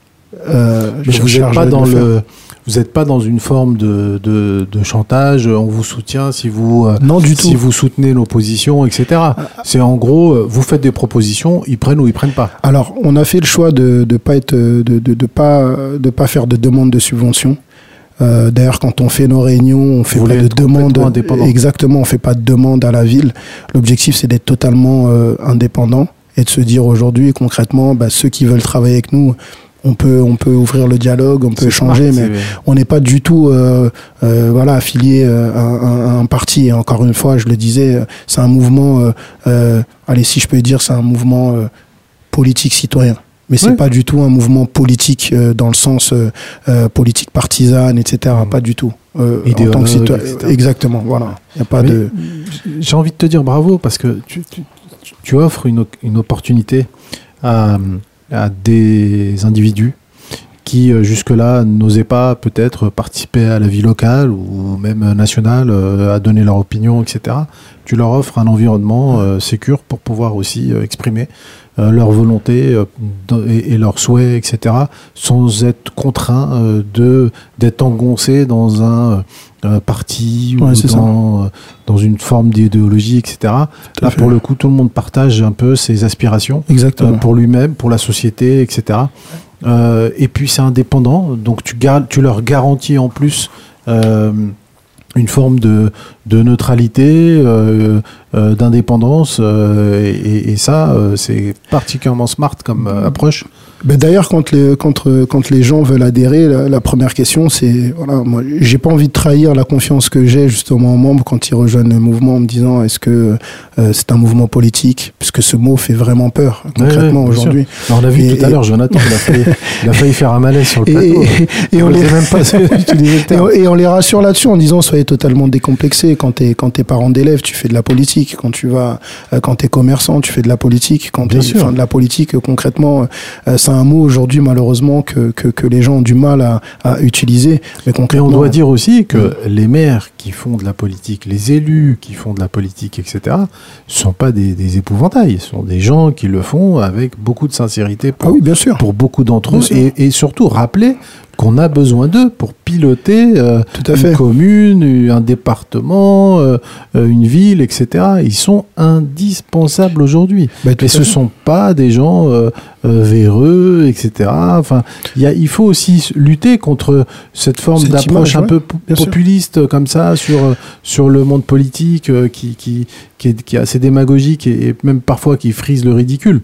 euh, Mais je vous n'êtes charge pas de dans le faire. le, vous n'êtes pas dans une forme de, de, de chantage. On vous soutient si vous, euh, Non, du si tout. vous soutenez l'opposition, et cetera. C'est en gros, euh, vous faites des propositions, ils prennent ou ils prennent pas. Alors, on a fait le choix de de pas être de de, de pas de pas faire de demande de subvention. Euh, D'ailleurs, quand on fait nos réunions, on fait voulez pas de être demande. complètement indépendant. Exactement, on fait pas de demande à la ville. L'objectif, c'est d'être totalement euh, indépendant et de se dire aujourd'hui, concrètement, bah, ceux qui veulent travailler avec nous, on peut on peut ouvrir le dialogue, on peut C'est échanger, smart, mais c'est- on n'est pas du tout euh, euh, voilà affilié euh, à, un- à un parti. Et encore une fois, je le disais, euh, c'est un mouvement. Euh, euh, allez, si je peux dire, c'est un mouvement euh, politique citoyen. Mais c'est Oui. pas du tout un mouvement politique euh, dans le sens euh, euh, politique partisane, et cetera. Mm. Pas du tout. Euh, en Idéologue, tant que citoyen, et cetera. exactement. Voilà. Il y a pas Mais de. J'ai envie de te dire bravo parce que tu, tu, tu offres une, une opportunité à, à des individus qui euh, jusque-là n'osaient pas peut-être participer à la vie locale ou même nationale, euh, à donner leur opinion, et cetera. Tu leur offres un environnement euh, sécure pour pouvoir aussi euh, exprimer euh, leur volonté euh, de- et, et leurs souhaits, et cetera, sans être contraints euh, de d'être engoncés dans un euh, parti ou Ouais, c'est dans, euh, dans une forme d'idéologie, et cetera. Tout à Là, fait. pour le coup, tout le monde partage un peu ses aspirations Exactement. euh, pour lui-même, pour la société, et cetera. Euh, et puis c'est indépendant, donc tu, gar- tu leur garantis en plus euh, une forme de, de neutralité, euh, euh, d'indépendance, euh, et, et ça, euh, c'est particulièrement smart comme euh, approche. Ben d'ailleurs, quand les, quand, euh, quand les gens veulent adhérer, la, la première question, c'est, voilà, moi, j'ai pas envie de trahir la confiance que j'ai justement aux membres quand ils rejoignent le mouvement en me disant, est-ce que euh, c'est un mouvement politique? Puisque ce mot fait vraiment peur, concrètement, Ouais, ouais, bien aujourd'hui. sûr. On a vu Et- tout à et- l'heure, Jonathan, il a, failli, il a failli faire un malaise sur le Et, plateau. et, et on Je les, sais même pas utiliser le et, terme. on, et on les rassure là-dessus en disant, soyez totalement décomplexés. Quand t'es, quand t'es parent d'élèves, tu fais de la politique. Quand tu vas, euh, quand t'es commerçant, tu fais de la politique. Quand Bien t'es, sûr. enfin, de la politique, euh, concrètement, euh, c'est un mot aujourd'hui, malheureusement, que, que, que les gens ont du mal à, à utiliser. Mais Et concrètement. on doit dire aussi que les maires qui font de la politique, les élus qui font de la politique, et cetera, ne sont pas des, des épouvantails. Ce sont des gens qui le font avec beaucoup de sincérité pour, Ah oui, bien sûr. pour beaucoup d'entre Bien eux. sûr. Et, et surtout rappeler qu'on a besoin d'eux pour piloter euh, Tout à une fait. commune, un département, euh, euh, une ville, et cetera. Ils sont indispensables aujourd'hui. Bah, tout Et à ce fait. sont pas des gens euh, euh, véreux, et cetera. Enfin, il y a- il faut aussi lutter contre cette forme Cette d'approche image, un ouais, peu po- bien sûr. populiste euh, comme ça sur euh, sur le monde politique euh, qui qui qui est, qui est assez démagogique et, et même parfois qui frise le ridicule.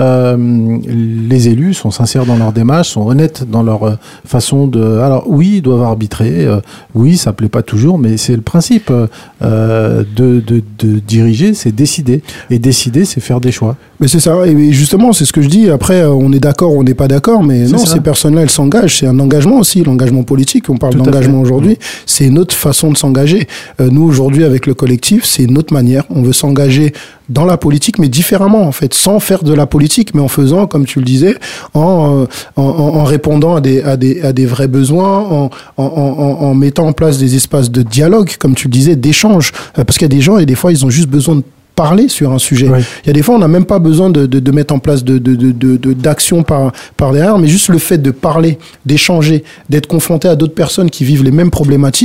Euh, les élus sont sincères dans leur démarche, sont honnêtes dans leur euh, façon de. Alors oui, ils doivent arbitrer. euh, oui, ça plaît pas toujours, mais c'est le principe euh, de, de de diriger, c'est décider. Et décider, c'est faire des choix. Mais c'est ça, et justement, c'est ce que je dis. Après, euh, on est d'accord, on n'est pas d'accord, mais C'est non, ça. ces personnes-là, elles s'engagent. C'est un engagement aussi, l'engagement politique. On parle Tout à d'engagement fait. aujourd'hui. C'est une autre façon de s'engager. Euh, nous, aujourd'hui, avec le collectif, c'est une autre manière. On veut s'engager dans la politique, mais différemment, en fait, sans faire de la politique, mais en faisant, comme tu le disais, en, euh, en, en, en répondant à des, à, des, à des vrais besoins, en, en, en, en mettant en place des espaces de dialogue, comme tu le disais, d'échange. Euh, parce qu'il y a des gens, et des fois, ils ont juste besoin de parler sur un sujet. Oui. Il y a des fois, on n'a même pas besoin de, de, de mettre en place de, de, de, de, de- d'action par, par derrière, mais juste le fait de parler, d'échanger, d'être confronté à d'autres personnes qui vivent les mêmes problématiques,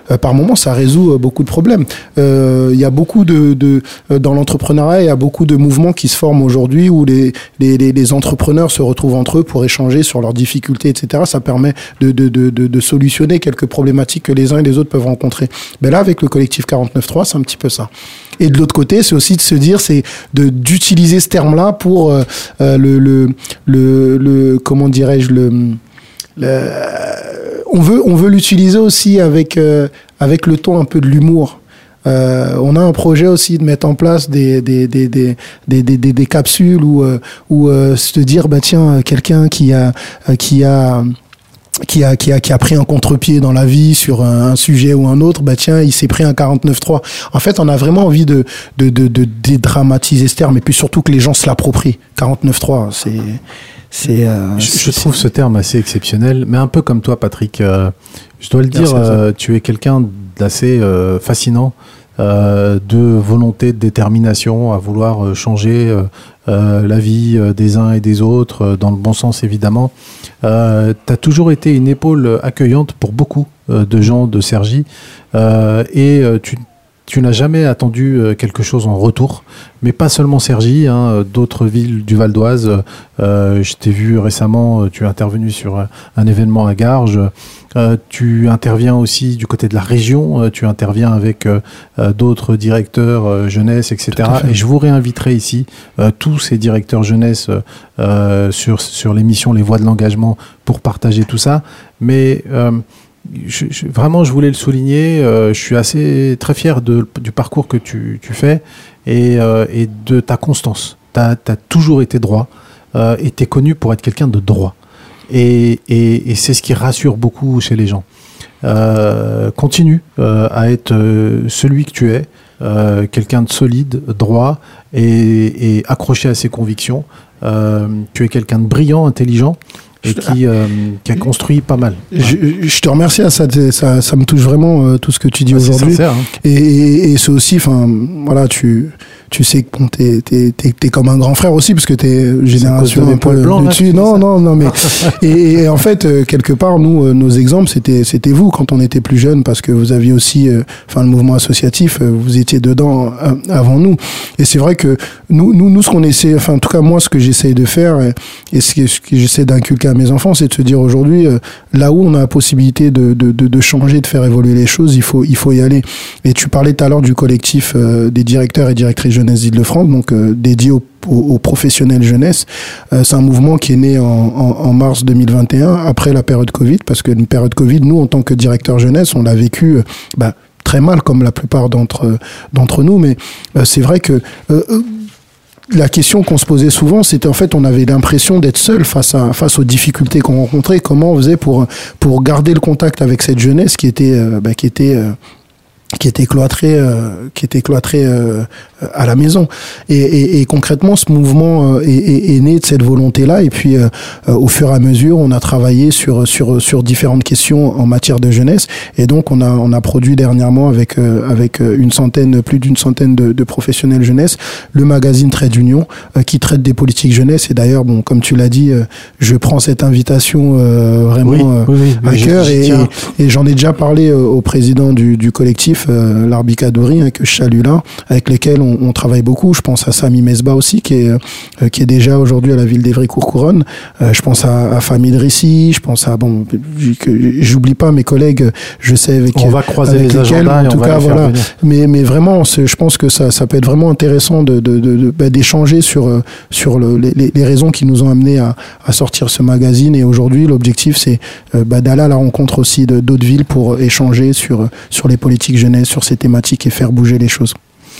euh, par moment, ça résout euh, beaucoup de problèmes. Il euh, y a beaucoup de, de euh, dans l'entrepreneuriat, il y a beaucoup de mouvements qui se forment aujourd'hui où les, les, les, les entrepreneurs se retrouvent entre eux pour échanger sur leurs difficultés, et cetera. Ça permet de, de, de, de, de solutionner quelques problématiques que les uns et les autres peuvent rencontrer. Ben là, avec le collectif quarante-neuf trois, c'est un petit peu ça. Et de l'autre côté, c'est aussi de se dire, c'est de d'utiliser ce terme-là pour euh, le, le, le, le, comment dirais-je, le, le, on veut, on veut l'utiliser aussi avec, euh, avec le ton un peu de l'humour. Euh, on a un projet aussi de mettre en place des des des des des des, des, des capsules où euh, où euh, se dire bah tiens, quelqu'un qui a qui a qui a qui a qui a pris un contre-pied dans la vie sur un, un sujet ou un autre, bah tiens, il s'est pris un quarante-neuf trois. En fait, on a vraiment envie de de de de dédramatiser ce terme et puis surtout que les gens se l'approprient. quarante-neuf trois, c'est c'est euh, je, c'est, je trouve c'est... ce terme assez exceptionnel, mais un peu comme toi, Patrick. Euh, je dois le dire, euh, tu es quelqu'un d'assez euh, fascinant, euh, de volonté, de détermination à vouloir euh, changer euh, euh, la vie euh, des uns et des autres, euh, dans le bon sens évidemment. Euh, tu as toujours été une épaule accueillante pour beaucoup euh, de gens de Cergy, euh, et euh, tu Tu n'as jamais attendu quelque chose en retour, mais pas seulement Cergy, hein, d'autres villes du Val d'Oise. Euh, je t'ai vu récemment, tu es intervenu sur un, un événement à Garges. Euh, tu interviens aussi du côté de la région, tu interviens avec euh, d'autres directeurs euh, jeunesse, et cetera. Et je vous réinviterai ici euh, tous ces directeurs jeunesse euh, sur, sur l'émission Les Voix de l'Engagement pour partager tout ça. Mais... Euh, Je, je, vraiment, je voulais le souligner. Euh, je suis assez très fier de, du parcours que tu, tu fais et, euh, et de ta constance. Tu as toujours été droit euh, et tu es connu pour être quelqu'un de droit. Et, et, et c'est ce qui rassure beaucoup chez les gens. Euh, continue euh, à être euh, celui que tu es, euh, quelqu'un de solide, droit et, et accroché à ses convictions. Euh, tu es quelqu'un de brillant, intelligent. Et qui, euh, qui a construit pas mal. Je, je te remercie, ça, ça, ça me touche vraiment euh, tout ce que tu dis ah, aujourd'hui. Hein. Et, et, et c'est aussi, enfin, voilà, tu, tu sais que bon, t'es, t'es, t'es, t'es comme un grand frère aussi, parce que t'es génération un peu blancs, dessus. Là, non, non, non, mais et, et en fait, euh, quelque part, nous, euh, nos exemples, c'était, c'était vous quand on était plus jeunes, parce que vous aviez aussi, euh, enfin, le mouvement associatif, euh, vous étiez dedans euh, avant nous. Et c'est vrai que nous, nous, nous, ce qu'on essaie, enfin, en tout cas moi, ce que j'essaye de faire et, et ce que, ce que j'essaie d'inculquer à mes enfants, c'est de se dire aujourd'hui, euh, là où on a la possibilité de, de, de, de changer, de faire évoluer les choses, il faut, il faut y aller. Et tu parlais tout à l'heure du collectif euh, des directeurs et directrices jeunesse d'Île-de-France, donc euh, dédié aux, aux, aux professionnels jeunesse. Euh, c'est un mouvement qui est né en, en, en mars deux mille vingt et un, après la période Covid, parce que une période Covid, nous, en tant que directeur jeunesse, on l'a vécu euh, bah, très mal, comme la plupart d'entre, d'entre nous, mais euh, c'est vrai que euh, la question qu'on se posait souvent, c'était en fait, on avait l'impression d'être seul face à face aux difficultés qu'on rencontrait. Comment on faisait pour pour garder le contact avec cette jeunesse qui était euh, bah, qui était euh, qui était cloîtrée euh, qui était cloîtrée euh, à la maison. Et, et, et concrètement, ce mouvement est, est, est né de cette volonté-là. Et puis, euh, au fur et à mesure, on a travaillé sur sur sur différentes questions en matière de jeunesse. Et donc, on a on a produit dernièrement avec euh, avec une centaine, plus d'une centaine de, de professionnels jeunesse, le magazine Trade Union, euh, qui traite des politiques jeunesse. Et d'ailleurs, bon, comme tu l'as dit, euh, je prends cette invitation euh, vraiment oui, euh, oui, oui, à cœur. Et, et, et j'en ai déjà parlé euh, au président du, du collectif, euh, Larbi Kadouri, hein, que je salue là, avec lesquels on On, on travaille beaucoup. Je pense à Sami Mesba aussi, qui est, euh, qui est déjà aujourd'hui à la ville d'Evry-Courcouronnes. Euh, je pense à, à Famille Drissi. Je pense à, bon, j'oublie pas mes collègues, je sais avec On va croiser avec les lesquels, agendas en et tout on cas, va voilà. venir. Mais, mais vraiment, je pense que ça, ça peut être vraiment intéressant de, de, de, de, bah, d'échanger sur, sur le, les, les raisons qui nous ont amenés à, à sortir ce magazine. Et aujourd'hui, l'objectif, c'est euh, bah, d'aller à la rencontre aussi de, d'autres villes pour échanger sur, sur les politiques jeunesse, sur ces thématiques et faire bouger les choses.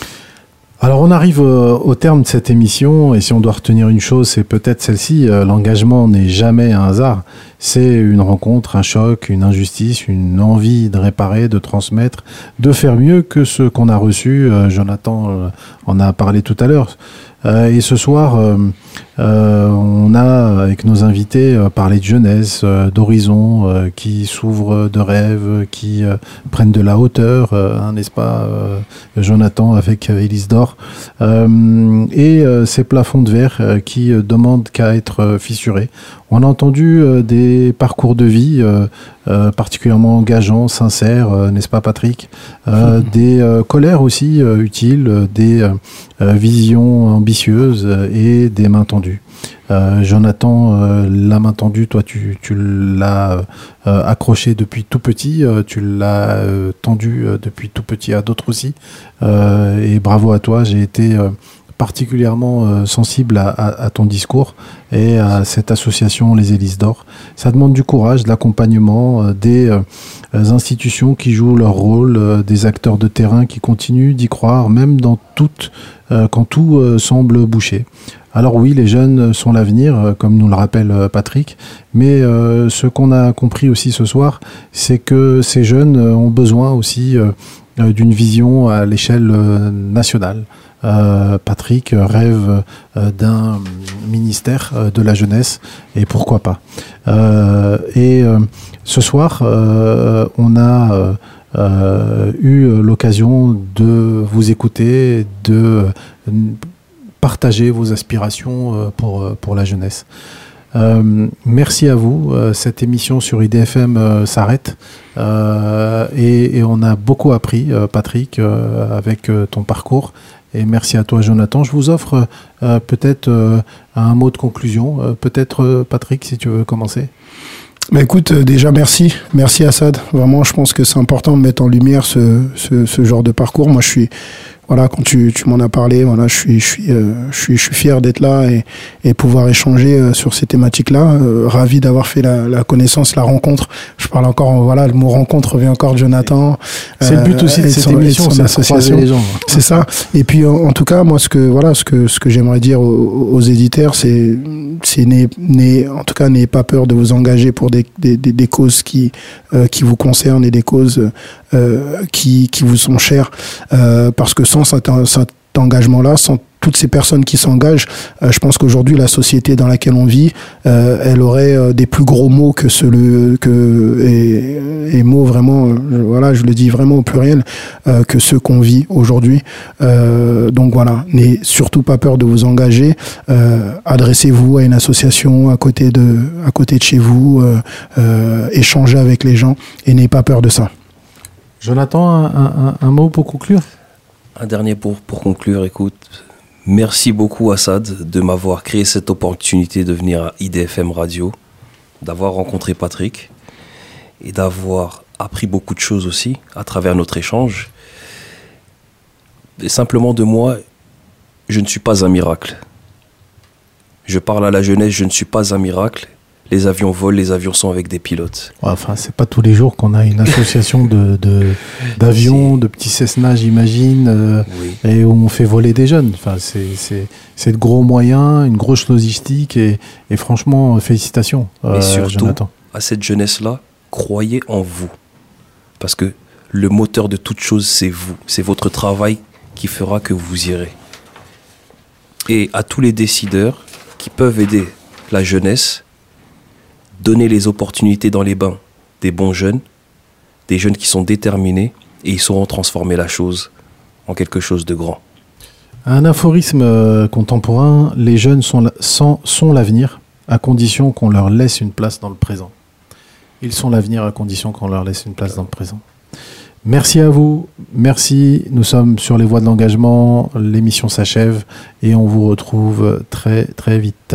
Alors on arrive au, au terme de cette émission et si on doit retenir une chose, c'est peut-être celle-ci, euh, l'engagement n'est jamais un hasard, c'est une rencontre, un choc, une injustice, une envie de réparer, de transmettre, de faire mieux que ce qu'on a reçu. Euh, Jonathan euh, en a parlé tout à l'heure. Euh, et ce soir, euh, Euh, on a, avec nos invités, euh, parlé de jeunesse, euh, d'horizons, euh, qui s'ouvrent de rêves, qui euh, prennent de la hauteur, euh, hein, n'est-ce pas, euh, Jonathan, avec euh, Élise d'Or. Euh, et euh, ces plafonds de verre euh, qui euh, demandent qu'à être euh, fissurés. On a entendu euh, des parcours de vie euh, euh, particulièrement engageants, sincères, euh, n'est-ce pas, Patrick, euh, mmh. Des euh, colères aussi euh, utiles, euh, des euh, visions ambitieuses euh, et des mains tendues. Euh, Jonathan, euh, la main tendue, toi tu, tu l'as euh, accroché depuis tout petit, euh, tu l'as euh, tendu euh, depuis tout petit à d'autres aussi, euh, et bravo à toi. J'ai été euh, particulièrement euh, sensible à, à, à ton discours et à cette association Les Hélices d'Or. Ça demande du courage, de l'accompagnement, euh, des euh, institutions qui jouent leur rôle, euh, des acteurs de terrain qui continuent d'y croire, même dans toute, euh, quand tout euh, semble boucher. Alors oui, les jeunes sont l'avenir, euh, comme nous le rappelle euh, Patrick, mais euh, ce qu'on a compris aussi ce soir, c'est que ces jeunes euh, ont besoin aussi euh, euh, d'une vision à l'échelle euh, nationale. Euh, Patrick rêve euh, d'un ministère euh, de la jeunesse, et pourquoi pas. Euh, et euh, ce soir, euh, on a euh, euh, eu l'occasion de vous écouter, de euh, partager vos aspirations pour, pour la jeunesse. Euh, merci à vous. Euh, cette émission sur I D F M euh, s'arrête euh, et, et on a beaucoup appris, euh, Patrick, euh, avec euh, ton parcours. Et merci à toi, Jonathan. Je vous offre euh, peut-être euh, un mot de conclusion. Euh, peut-être, euh, Patrick, si tu veux commencer. Bah écoute, euh, déjà merci, merci Assad. Vraiment, je pense que c'est important de mettre en lumière ce, ce, ce genre de parcours. Moi, je suis, voilà, quand tu, tu m'en as parlé, voilà, je suis, je suis, euh, je suis, je suis fier d'être là et, et pouvoir échanger euh, sur ces thématiques-là. Euh, ravi d'avoir fait la, la connaissance, la rencontre. Je parle encore, voilà, le mot rencontre revient encore de Jonathan. C'est euh, le but aussi de cette son, émission, c'est association. Les gens. C'est ça. Et puis, en, en tout cas, moi, ce que, voilà, ce que, ce que j'aimerais dire aux, aux éditeurs, c'est, c'est n'ayez, n'ayez, en tout cas, n'ayez pas peur de vous engager pour des, des, des, des causes qui, euh, qui vous concernent et des causes euh, qui, qui vous sont chères, euh, parce que sans cet, cet engagement-là, sans toutes ces personnes qui s'engagent, euh, je pense qu'aujourd'hui la société dans laquelle on vit, euh, elle aurait euh, des plus gros mots que ce le que et, et mots vraiment, euh, voilà, je le dis vraiment au pluriel, euh, que ceux qu'on vit aujourd'hui. Euh, donc voilà, n'ayez surtout pas peur de vous engager. Euh, adressez-vous à une association à côté de à côté de chez vous, euh, euh, échangez avec les gens et n'ayez pas peur de ça. Jonathan, un, un, un mot pour conclure? Un dernier pour, pour conclure, écoute, merci beaucoup Assad de m'avoir créé cette opportunité de venir à I D F M Radio, d'avoir rencontré Patrick et d'avoir appris beaucoup de choses aussi à travers notre échange. Et simplement de moi, je ne suis pas un miracle. Je parle à la jeunesse, je ne suis pas un miracle. Les avions volent, les avions sont avec des pilotes. Ouais, enfin, c'est pas tous les jours qu'on a une association de, de, d'avions, de petits Cessna, j'imagine, euh, oui. Et où on fait voler des jeunes. Enfin, c'est, c'est, c'est de gros moyens, une grosse logistique, et, et franchement, félicitations. Mais euh, surtout, Jonathan. À cette jeunesse-là, croyez en vous. Parce que le moteur de toute chose, c'est vous. C'est votre travail qui fera que vous irez. Et à tous les décideurs qui peuvent aider la jeunesse, donner les opportunités dans les bains des bons jeunes, des jeunes qui sont déterminés, et ils sauront transformer la chose en quelque chose de grand. Un aphorisme euh, contemporain, les jeunes sont, la, sont, sont l'avenir, à condition qu'on leur laisse une place dans le présent. Ils sont l'avenir à condition qu'on leur laisse une place dans le présent. Merci à vous, merci, nous sommes sur les voies de l'engagement, l'émission s'achève et on vous retrouve très très vite.